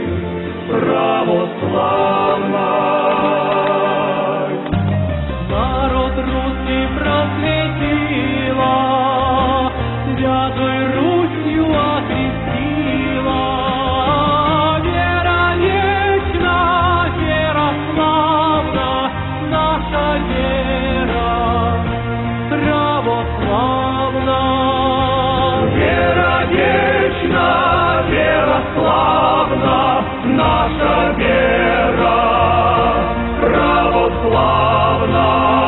православной. Народ русский просветила, Святой Русью окрестила. Вера вечна, вера славна, наша вера православна. Вера вечна, вера славна, наша вера православна.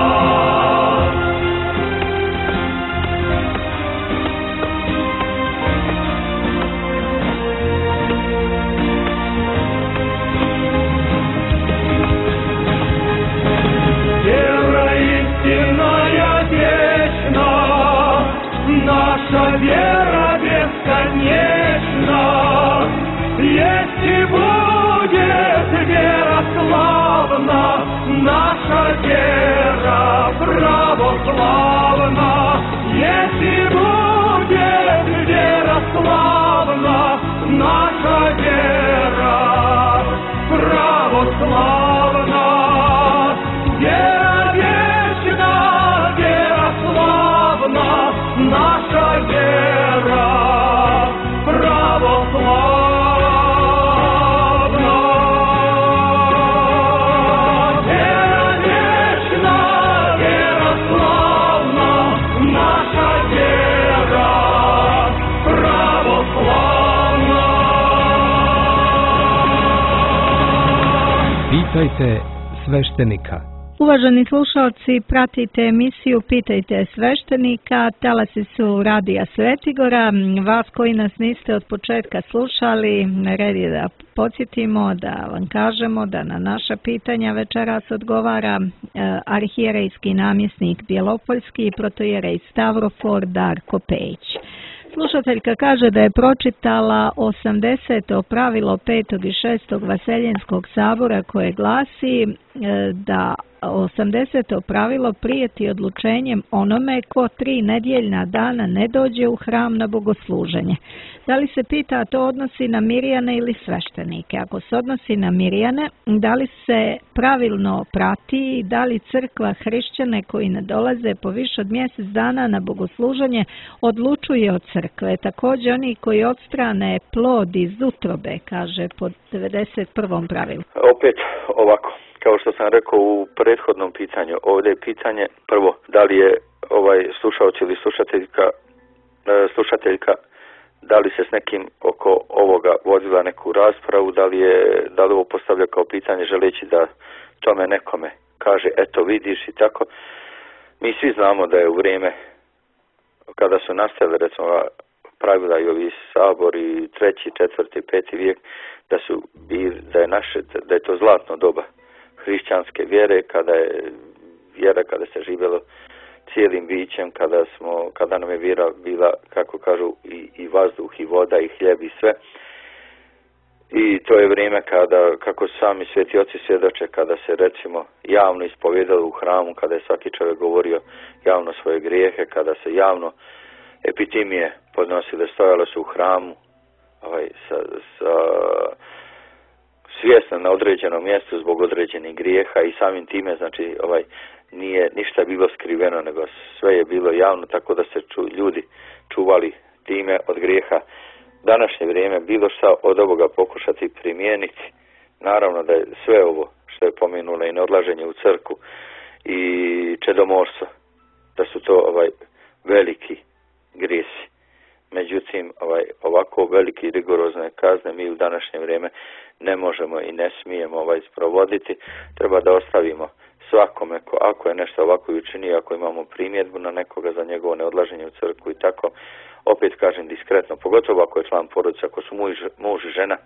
Вера истинная вечна, наша вера бесконечна. Есть и будет вера славна, наша вера православна. Есть и будет вера славна, наша вера православна. Вера вечна, вера славна, наша вера православна. Вера вечна, вера славна, наша вера православна. Pitajte sveštenika. Uvaženi slušalci, pratite emisiju Pitajte sveštenika, talasi su Radija Svetigora. Vas koji nas niste od početka slušali, red je da podsjetimo, da vam kažemo da na naša pitanja večeras odgovara arhijerejski namjesnik Bjelopoljski i protojerej Stavrofor Darko Pejić. Slušateljka kaže da je pročitala 80. pravilo 5. i 6. Vaseljenskog sabora koje glasi da 80. pravilo prijeti odlučenjem onome ko 3 nedjeljna dana ne dođe u hram na bogosluženje. Da li se pita to odnosi na Mirjane ili sveštenike? Ako se odnosi na Mirjane, da li se pravilno prati, da li crkva hrišćane koji ne dolaze po više od mjesec dana na bogosluženje odlučuje od crkve? Također oni koji odstrane plod iz utrobe, kaže pod 91. pravilu. Opet ovako. Kao što sam rekao u prethodnom pitanju, ovdje je pitanje prvo, da li je slušaoc ili slušateljka, da li se s nekim oko ovoga vodila neku raspravu, da li ovo postavlja kao pitanje želeći da tome nekome kaže eto vidiš i tako. Mi svi znamo da je u vrijeme kada su nastale recimo pravila i ovi sabor i 3., 4., 5. vijek, da je to zlatno doba hrišćanske vjere, kada se živjelo cijelim bićem, kada nam je vjera bila, kako kažu, i vazduh, i voda, i hljeb, i sve. I to je vrijeme kada, kako sami sveti oci svjedoče, kada se recimo javno ispovijedalo u hramu, kada je svaki čovjek govorio javno svoje grijehe, kada se javno epitime podnosile, stojale su u hramu, svjesno na određenom mjestu zbog određenih grijeha i samim time, znači, nije ništa bilo skriveno, nego sve je bilo javno, tako da se ljudi čuvali time od grijeha. Današnje vrijeme bilo šta od ovoga pokušati primijeniti. Naravno da je sve ovo što je pomenulo i neodlaženje u crkvu i čedomorstvo, da su to veliki grijesi. Međutim, ovako veliki rigorozne kazne mi u današnje vrijeme ne možemo i ne smijemo sprovoditi. Treba da ostavimo svakome ako je nešto ovako učinio, ako imamo primjedbu na nekoga za njegovo neodlaženje u crkvu i tako, opet kažem diskretno, pogotovo ako je član porodice, ako su muž i žena,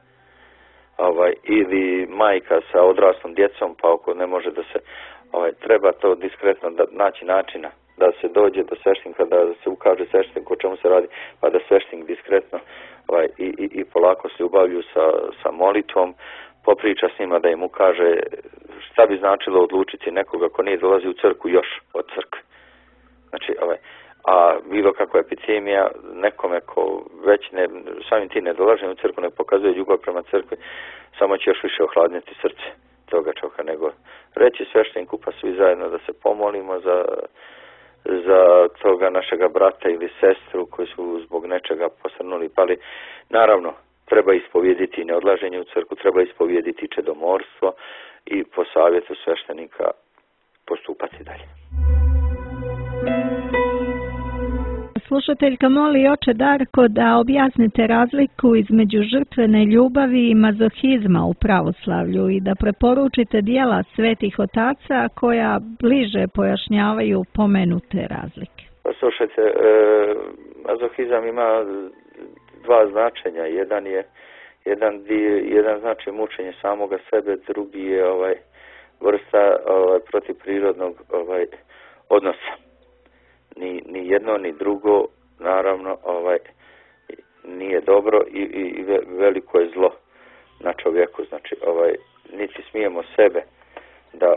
ili majka sa odraslom djecom, pa ako ne može da se, treba to diskretno naći načina da se dođe do sveštenika, da se ukaže svešteniku o čemu se radi, pa da sveštenik diskretno i polako se ubavlju sa molitvom, popriča s njima da im ukaže šta bi značilo odlučiti nekoga ko nije dolazi u crkvu još od crkve. Znači, a bilo kakva epidemija, nekome ko već samim ti ne dolaže u crkvu, ne pokazuje ljubav prema crkvi, samo će još više ohladniti srce toga čovjeka, nego reći svešteniku pa svi zajedno da se pomolimo za toga našega brata ili sestru koji su zbog nečega posrnuli, pali. Naravno, treba ispovijediti neodlaženje u crkvu, treba ispovijediti čedomorstvo i po savjetu sveštenika postupati dalje. Slušateljka moli oče Darko da objasnite razliku između žrtvene ljubavi i mazohizma u pravoslavlju i da preporučite djela svetih otaca koja bliže pojašnjavaju pomenute razlike. Slušajte, mazohizam ima dva značenja. Jedan znači mučenje samoga sebe, drugi je vrsta protivprirodnog odnosa. Ni jedno ni drugo naravno nije dobro i veliko je zlo na čovjeku. Znači niti smijemo sebe da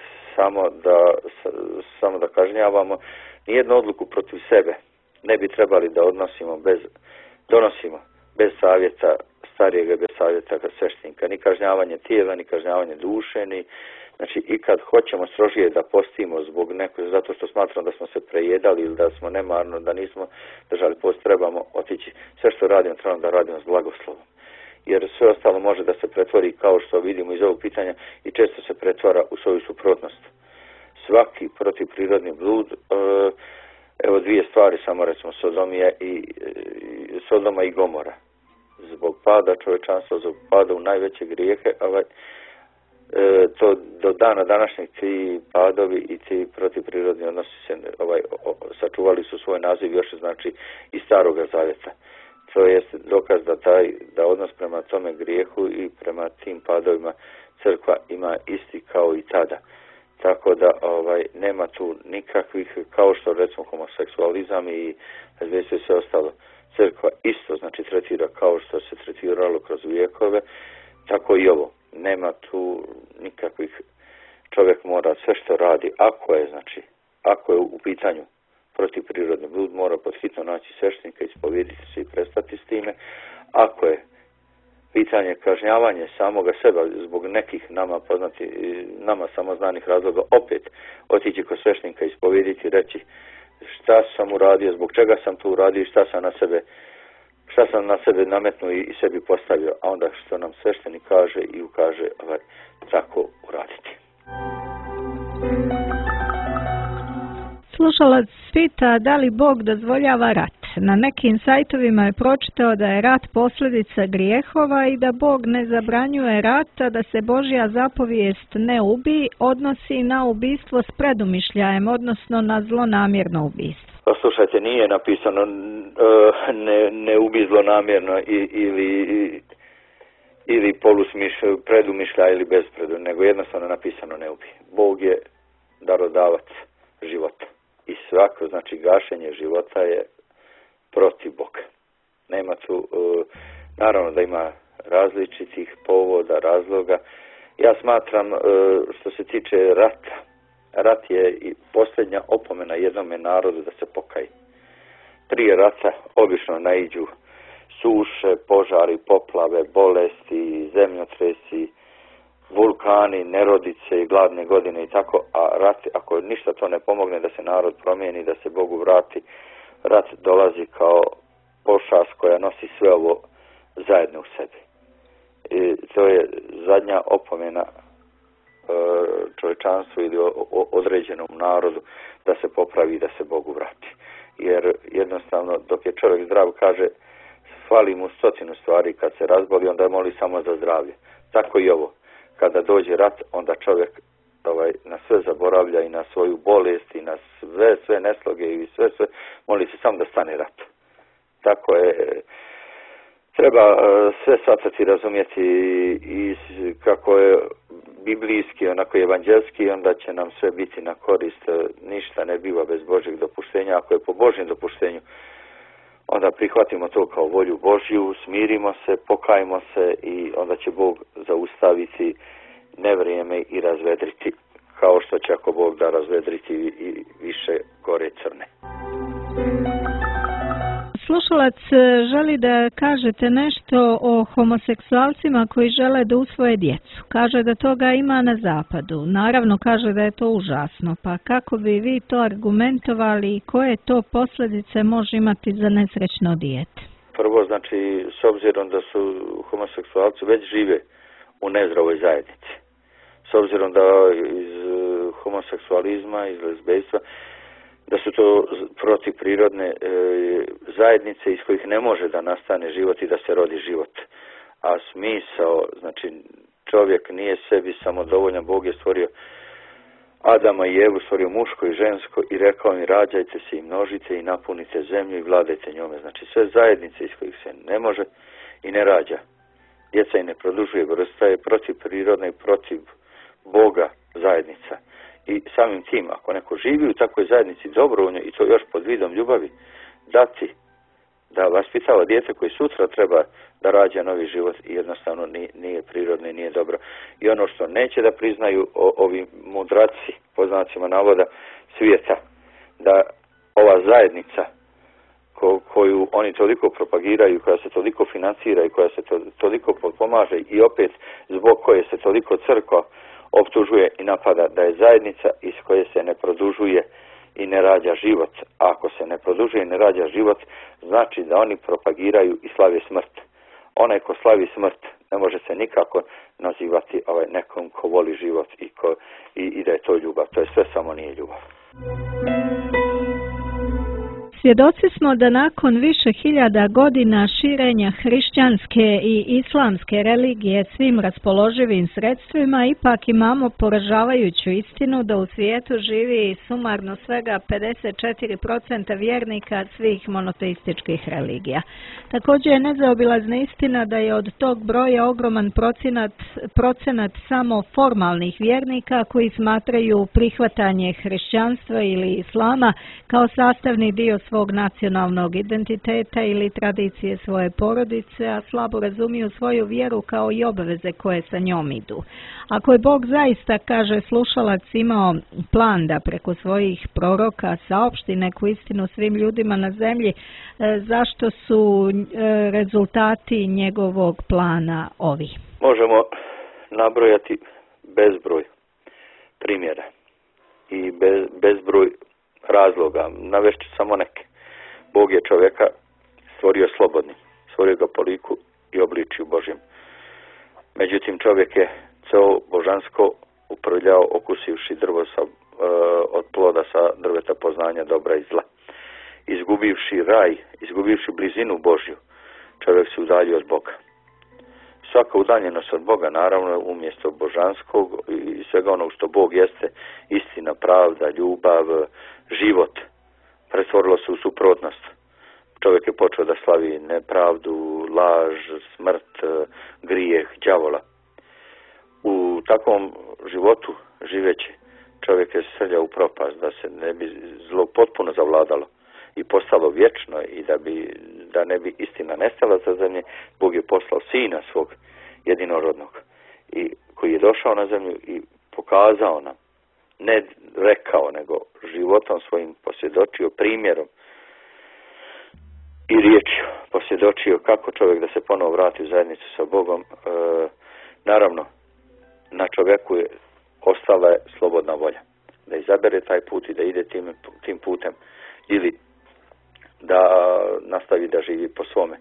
samo da kažnjavamo, ni jednu odluku protiv sebe ne bi trebali da donosimo bez savjeta starijega, bez savjeta sveštenika, ni kažnjavanje tijela, ni kažnjavanje duše, znači i kad hoćemo strožije da postimo zbog nekog, zato što smatramo da smo se prejedali ili da smo nemarno, da nismo držali post, trebamo otići. Sve što radimo, trebamo da radimo s blagoslovom. Jer sve ostalo može da se pretvori, kao što vidimo iz ovog pitanja, i često se pretvara u svoju suprotnost. Svaki protivprirodni blud, evo dvije stvari, samo recimo Sodoma i Gomora. Zbog pada čovječanstva, zbog pada u najveće grijehe, to do dana današnjeg ti padovi i ti protivprirodni odnosi se sačuvali su svoj naziv još, znači, iz Staroga Zavjeta. To je dokaz da odnos prema tome grijehu i prema tim padovima crkva ima isti kao i tada. Tako da nema tu nikakvih, kao što recimo homoseksualizam i sve ostalo, crkva isto, znači, tretira kao što se tretiralo kroz vijekove, tako i ovo. Nema tu nikakvih, čovjek mora sve što radi, ako je u pitanju protivprirodni blud, mora podhitno naći sveštenika, ispovijediti se i prestati s time. Ako je pitanje kažnjavanje samoga seba zbog nekih nama samoznanih razloga, opet otići kod sveštenika, ispovijediti, reći šta sam uradio, zbog čega sam to uradio i šta sam na sebe nametnuo i sebi postavio, a onda što nam sveštenik kaže i ukaže, tako uraditi. Slušalac pita da li Bog dozvoljava rat. Na nekim sajtovima je pročitao da je rat posljedica grijehova i da Bog ne zabranjuje rat, a da se Božja zapovijest ne ubij odnosi na ubistvo s predumišljajem, odnosno na zlonamjerno ubistvo. Pa slušajte, nije napisano ne ubi zlonamjerno ili predumišljaj ili bez nego jednostavno napisano ne ubi. Bog je darodavac života i svako, znači, gašenje života je protiv Boga. Nema tu, naravno da ima različitih povoda, razloga. Ja smatram, što se tiče rat je i posljednja opomena jednome narodu da se pokaje. prije rata obično naiđu suše, požari, poplave, bolesti, zemljotresi, vulkani, nerodice i gladne godine i tako, a rat, ako ništa to ne pomogne da se narod promijeni, da se Bogu vrati, rat dolazi kao pošast koja nosi sve ovo zajedno u sebi. I to je zadnja opomena čovječanstvu ili određenom narodu da se popravi i da se Bogu vrati. Jer jednostavno dok je čovjek zdrav, kaže, fali mu 100 stvari, kad se razboli onda moli samo za zdravlje. Tako i ovo. Kada dođe rat, onda čovjek na sve zaboravlja i na svoju bolest i na sve nesloge i sve moli se samo da stane rat. Tako je. Treba sve shvatiti, razumjeti i kako je biblijski, onako evanđelski, onda će nam sve biti na korist. Ništa ne biva bez Božjeg dopuštenja. Ako je po Božjem dopuštenju, onda prihvatimo to kao volju Božju, smirimo se, pokajmo se i onda će Bog zaustaviti nevrijeme i razvedriti, kao što će ako Bog da razvedriti i više gore crne. Slušalac želi da kažete nešto o homoseksualcima koji žele da usvoje djecu. Kaže da toga ima na zapadu. Naravno kaže da je to užasno. Pa kako bi vi to argumentovali i koje to posljedice može imati za nesrećno dijete? Prvo, znači, s obzirom da su homoseksualci već žive u nezdravoj zajednici. S obzirom da iz homoseksualizma, iz lezbejstva, da su to protivprirodne zajednice iz kojih ne može da nastane život i da se rodi život. A smisao, znači čovjek nije sebi samodovoljan, Bog je stvorio Adama i Evu, stvorio muško i žensko i rekao im rađajte se i množite i napunite zemlju i vladajte njome. Znači sve zajednice iz kojih se ne može i ne rađa. Djeca i ne produžuje, vrsta je protivprirodna i protiv Boga zajednica. I samim tim, ako neko živi u takvoj zajednici dobrovoljno i to još pod vidom ljubavi, dati da vaspitava dijete koji sutra treba da rađa novi život i jednostavno nije prirodno i nije dobro. I ono što neće da priznaju ovi mudraci, po znacima navoda, svijeta, da ova zajednica koju oni toliko propagiraju, koja se toliko financira i koja se toliko potpomaže i opet zbog koje se toliko crkva optužuje i napada, da je zajednica iz koje se ne produžuje i ne rađa život. A ako se ne produžuje i ne rađa život, znači da oni propagiraju i slave smrt. Onaj ko slavi smrt ne može se nikako nazivati nekom ko voli život i da je to ljubav. To je sve samo nije ljubav. Svjedoci smo da nakon više hiljada godina širenja hrišćanske i islamske religije svim raspoloživim sredstvima ipak imamo poražavajuću istinu da u svijetu živi sumarno svega 54% vjernika svih monoteističkih religija. Također je nezaobilazna istina da je od tog broja ogroman procenat samo formalnih vjernika koji smatraju prihvatanje hrišćanstva ili islama kao sastavni dio svog nacionalnog identiteta ili tradicije svoje porodice, a slabo razumiju svoju vjeru kao i obveze koje sa njom idu. Ako je Bog zaista, kaže slušalac, imao plan da preko svojih proroka saopšti neku istinu svim ljudima na zemlji, zašto su rezultati njegovog plana ovi? Možemo nabrojati bezbroj primjera i bezbroj razloga. Navešću samo neke. Bog je čovjeka stvorio slobodnim, stvorio ga po liku i obličju Božjem. Međutim, čovjek je ceo božansko uprljao okusivši drvo od ploda sa drveta poznanja dobra i zla. Izgubivši raj, izgubivši blizinu Božju, čovjek se udaljio od Boga. Svaka udaljenost od Boga, naravno, umjesto božanskog i svega onog što Bog jeste, istina, pravda, ljubav, život, pretvorilo se u suprotnost. Čovjek je počeo da slavi nepravdu, laž, smrt, grijeh, đavola. U takvom životu živeći čovjek je srljao u propast, da se ne bi zlo potpuno zavladalo i postalo vječno i da ne bi istina nestala sa zemlje, Bog je poslao sina svog jedinorodnog i koji je došao na zemlju i pokazao nam, ne rekao, nego životom svojim posvjedočio primjerom i riječju posvjedočio kako čovjek da se ponovo vrati u zajednicu sa Bogom. Naravno, na čovjeku je ostala je slobodna volja da izabere taj put i da ide tim putem ili da nastavi da živi po svome.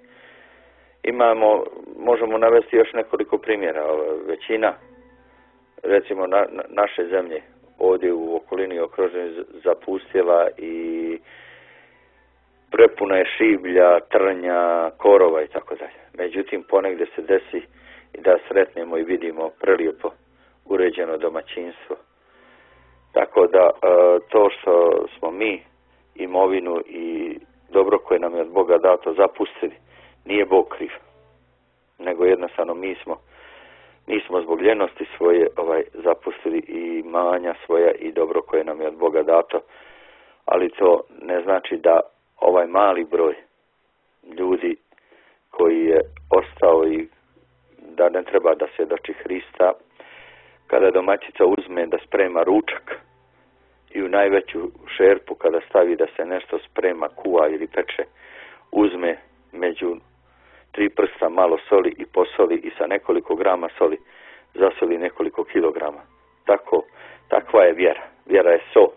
Možemo navesti još nekoliko primjera. Većina, recimo naše zemlje ovdje u okolini okružene zapustila i prepuna je šiblja, trnja, korova i tako dalje. Međutim, ponegdje se desi i da sretnemo i vidimo prelijepo uređeno domaćinstvo. Tako da to što smo mi imovinu i dobro koje nam je od Boga dato zapustili, nije Bog kriv, nego jednostavno mi smo zbog ljenosti svoje zapustili i imanja svoja i dobro koje nam je od Boga dato, ali to ne znači da ovaj mali broj ljudi koji je ostao i da ne treba da svjedoči Hrista, kada domaćica uzme da sprema ručak i u najveću šerpu kada stavi da se nešto sprema, kuva ili peče, uzme među 3 prsta malo soli i posoli i sa nekoliko grama soli zasoli nekoliko kilograma. Takva je vjera. Vjera je so.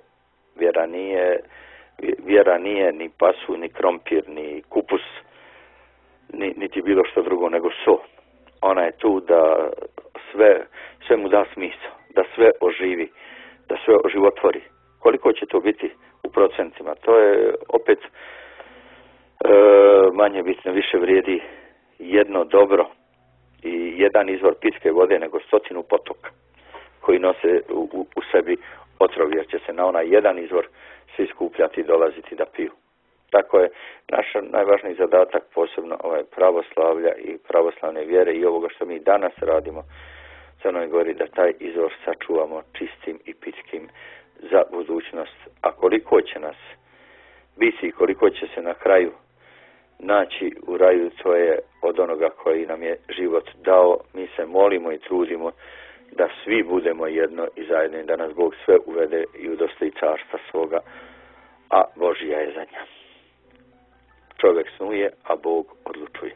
Vjera nije ni pasu, ni krompir, ni kupus, niti bilo što drugo, nego so. Ona je tu da sve mu da smisao, da sve oživi, da sve oživotvori. Koliko će to biti u procentima? To je opet manje bitno, više vrijedi jedno dobro i jedan izvor pitke vode nego 100 potoka koji nose u sebi otrov, jer će se na onaj jedan izvor svi skupljati i dolaziti da piju. Tako je naš najvažniji zadatak, posebno pravoslavlja i pravoslavne vjere i ovoga što mi danas radimo u Crnoj Gori, da taj izvor sačuvamo čistim i pitkim za budućnost. A koliko će nas biti i koliko će se na kraju naći u raju, to je od onoga koji nam je život dao. Mi se molimo i trudimo da svi budemo jedno i zajedno i da nas Bog sve uvede i udostoji carstva svoga, a Božja je zadnja. Čovjek snuje, a Bog odlučuje.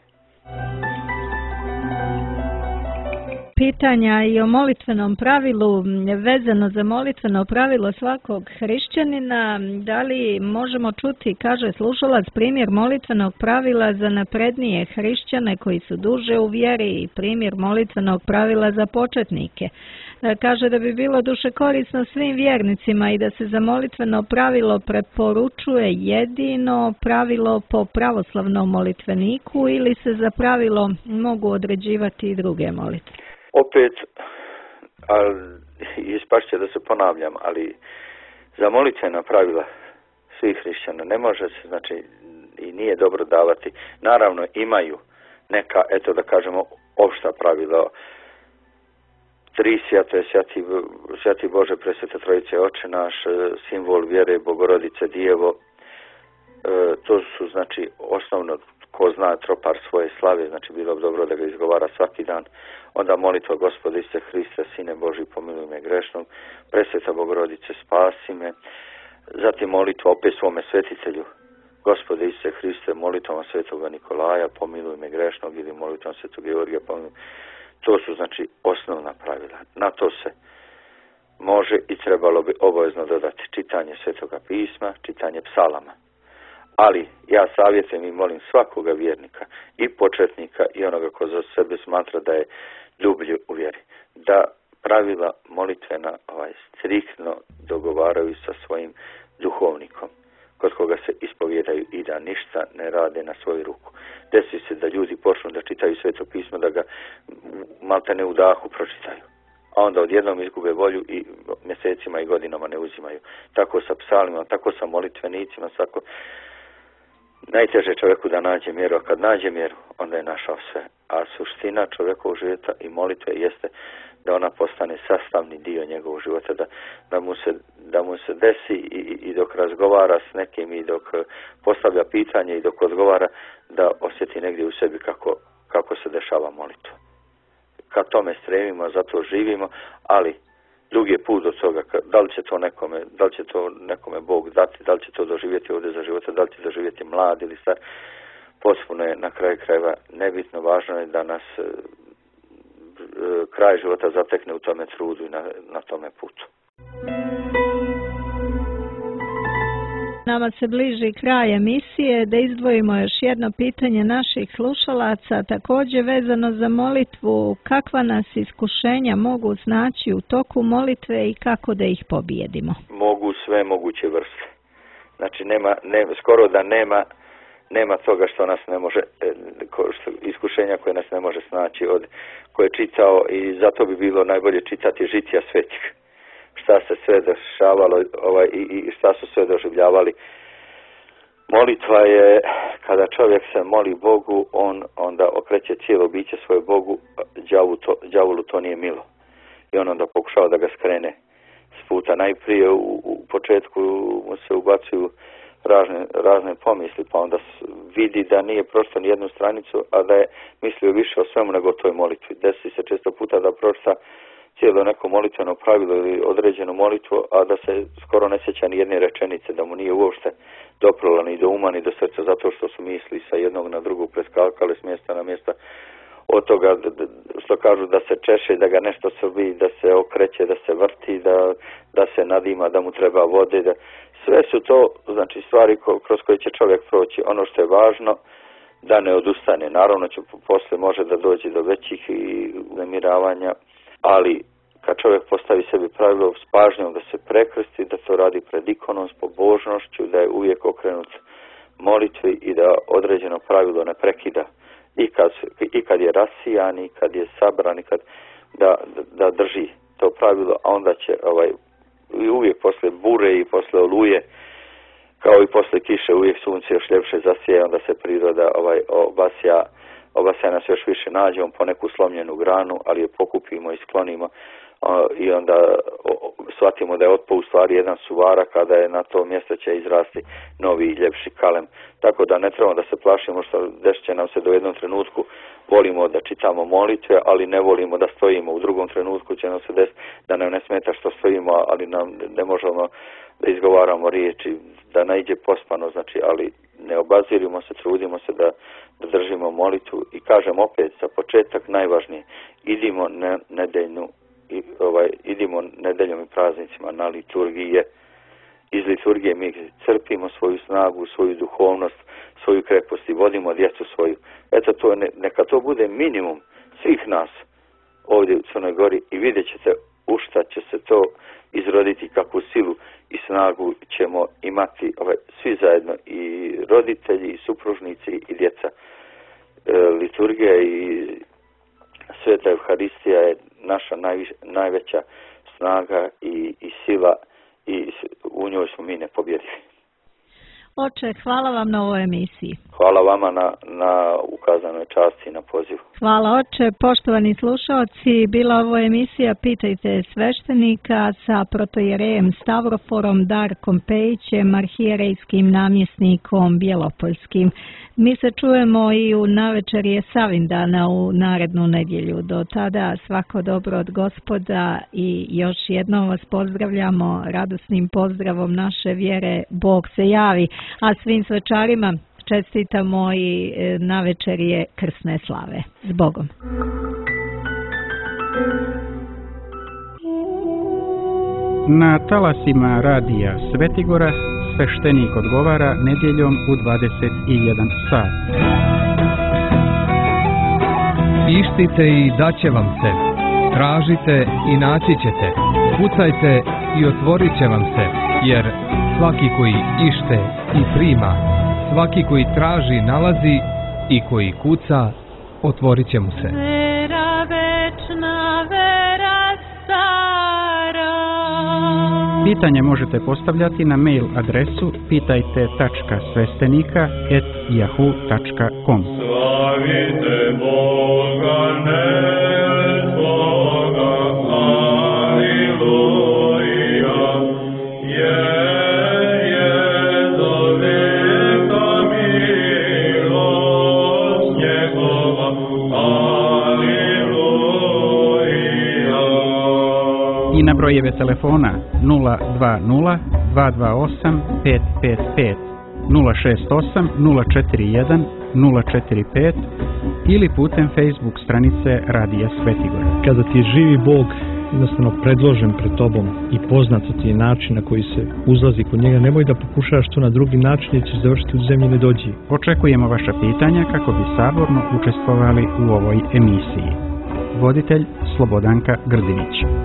Pitanja i o molitvenom pravilu, vezano za molitveno pravilo svakog hrišćanina, da li možemo čuti, kaže slušalac, primjer molitvenog pravila za naprednije hrišćane koji su duže u vjeri i primjer molitvenog pravila za početnike. Kaže da bi bilo duše korisno svim vjernicima i da se za molitveno pravilo preporučuje jedino pravilo po pravoslavnom molitveniku ili se za pravilo mogu određivati i druge molitve. Opet, ispašće da se ponavljam, ali za molitvena pravila svih hrišćana ne može se, znači, i nije dobro davati. Naravno, imaju neka, eto da kažemo, opšta pravila. 3 svjate, Svjati Bože, Presveta Trojice, Oče naš, simbol vjere, Bogorodice, Djevo. To su, znači, osnovno, ko zna tropar svoje slave, znači bilo bi dobro da ga izgovara svaki dan. Onda molitva Gospode Isuse Hriste, Sine Boži, pomiluj me grešnog. Presveta Bogorodice, spasi me. Zatim molitva opet svome svetitelju. Gospode Isuse Hriste, molitvom Svetoga Nikolaja, pomiluj me grešnog, ili molitvom Svetog Georgija, pomiluj. To su, znači, osnovna pravila. Na to se može i trebalo bi obavezno dodati čitanje Svetoga pisma, čitanje psalama. Ali ja savjetujem i molim svakoga vjernika i početnika i onoga ko za sebe smatra da je dublje u vjeri, da pravila molitvena striktno dogovaraju sa svojim duhovnikom, kod koga se ispovjedaju i da ništa ne rade na svoju ruku. Desi se da ljudi počnu da čitaju Sveto pismo, da ga maltene u dahu pročitaju, a onda odjednom izgube volju i mjesecima i godinama ne uzimaju. Tako sa psalmima, tako sa molitvenicima, svako. Najteže čovjeku da nađe mjeru, a kad nađe mjeru, onda je našao sve. A suština čovjekovog života i molitve jeste da ona postane sastavni dio njegovog života, da mu se desi i dok razgovara s nekim i dok postavlja pitanje i dok odgovara, da osjeti negdje u sebi kako se dešava molitva. Ka tome stremimo, zato živimo, ali drugi je put do toga, da li će to nekome Bog dati, da li će to doživjeti ovdje za života, da li će doživjeti mlad ili star. potpuno je na kraju krajeva nebitno, važno je da nas kraj života zatekne u tome trudu i na tome putu. Nama se bliži kraj emisije, da izdvojimo još jedno pitanje naših slušalaca, također vezano za molitvu. Kakva nas iskušenja mogu snaći u toku molitve i kako da ih pobijedimo? Mogu sve moguće vrste. Znači, skoro da nema toga što nas ne može, iskušenja koje nas ne može snaći, koje je čitao, i zato bi bilo najbolje čitati žitija svetih. Šta se sve dešavalo i šta su sve doživljavali. Molitva je, kada čovjek se moli Bogu, on onda okreće cijelo biće svoje Bogu, đavolu to nije milo. I on onda pokušava da ga skrene s puta. Najprije u početku mu se ubacuju razne pomisli, pa onda vidi da nije prosto ni jednu stranicu, a da je mislio više o svemu nego o toj molitvi. Desi se često puta da pročita cijelo neko molitveno pravilo ili određenu molitvu, a da se skoro ne sjeća ni jedne rečenice, da mu nije uopšte doprlo ni do uma ni do srca, zato što su misli sa jednog na drugu preskakale s mjesta na mjesta. Od toga što kažu da se češe, da ga nešto srbi, da se okreće, da se vrti, da se nadima, da mu treba vode. Sve su to, znači, stvari kroz koje će čovjek proći. Ono što je važno, da ne odustane. Naravno će posle može da dođe do većih uznemiravanja, ali kad čovjek postavi sebi pravilo s pažnjom da se prekrsti, da to radi pred ikonom, s pobožnošću, da je uvijek okrenut molitvi i da određeno pravilo ne prekida. I kad je rasijan, i kad je sabran, i kad da drži to pravilo, a onda će i uvijek posle bure i posle oluje, kao i posle kiše, uvijek sunce još ljepše zasije, onda se priroda obasja nas još više, nađemo po neku slomljenu granu, ali je pokupimo i sklonimo i onda shvatimo da je otpo u stvari jedan suvara, kada je na to mjesto će izrasti novi i ljepši kalem. Tako da ne trebamo da se plašimo što desit će nam se do jednom trenutku, volimo da čitamo molitve, ali ne volimo da stojimo. U drugom trenutku će nam se desiti da nam ne smeta što stojimo, ali nam ne možemo da izgovaramo riječi, da naiđe pospano, znači, ali ne obazirimo se, trudimo se da držimo molitvu i kažem opet za početak najvažnije, idimo nedeljom i praznicima na liturgije. Iz liturgije mi crpimo svoju snagu, svoju duhovnost, svoju krepost i vodimo djecu svoju. Eto, neka to bude minimum svih nas ovdje u Crnoj Gori i vidjet ćete u šta će se to izroditi, kakvu silu i snagu ćemo imati svi zajedno, i roditelji, i supružnici, i djeca. Liturgija i Sveta Evharistija je naša najveća snaga i sila, i u njoj smo mi nepobjedivi. Oče, hvala vam na ovoj emisiji. Hvala vama na ukazanoj časti i na pozivu. Hvala, oče. Poštovani slušalci, bila ovo emisija Pitajte sveštenika sa protojerejem Stavroforom Darkom Pejićem, arhijerejskim namjesnikom Bjelopoljskim. Mi se čujemo i u navečerje Savindana u narednu nedjelju. Do tada svako dobro od Gospoda i još jednom vas pozdravljamo radosnim pozdravom naše vjere Bog se javi, a svim svečarima čestitamo i navečerje krsne slave. S Bogom. Na talasima radija Svetigora sveštenik odgovara nedjeljom u 21 sat. Ištite i daće vam se. Tražite i naći ćete. Kucajte i otvorit će vam se. Jer svaki koji ište i prima, svaki koji traži nalazi i koji kuca otvorit će mu se. Vera večna, vera stara. Pitanje možete postavljati na mail adresu pitajte.svestenika@yahoo.com. Slavite Boga nebesnoga, aleluja, jer je do veka milost njegova, aleluja. I na brojeve telefona 020 228 555 068 041 045 ili putem Facebook stranice Radija Svetigora. Kada ti je živi Bog jednostavno predložen pred tobom i poznat ti je način na koji se uzlazi kod njega, nemoj da pokušaš to na drugi način jer ćeš završiti u zemlji nedođi. Očekujemo vaša pitanja kako bi saborno učestvovali u ovoj emisiji. Voditelj Slobodanka Grdivić.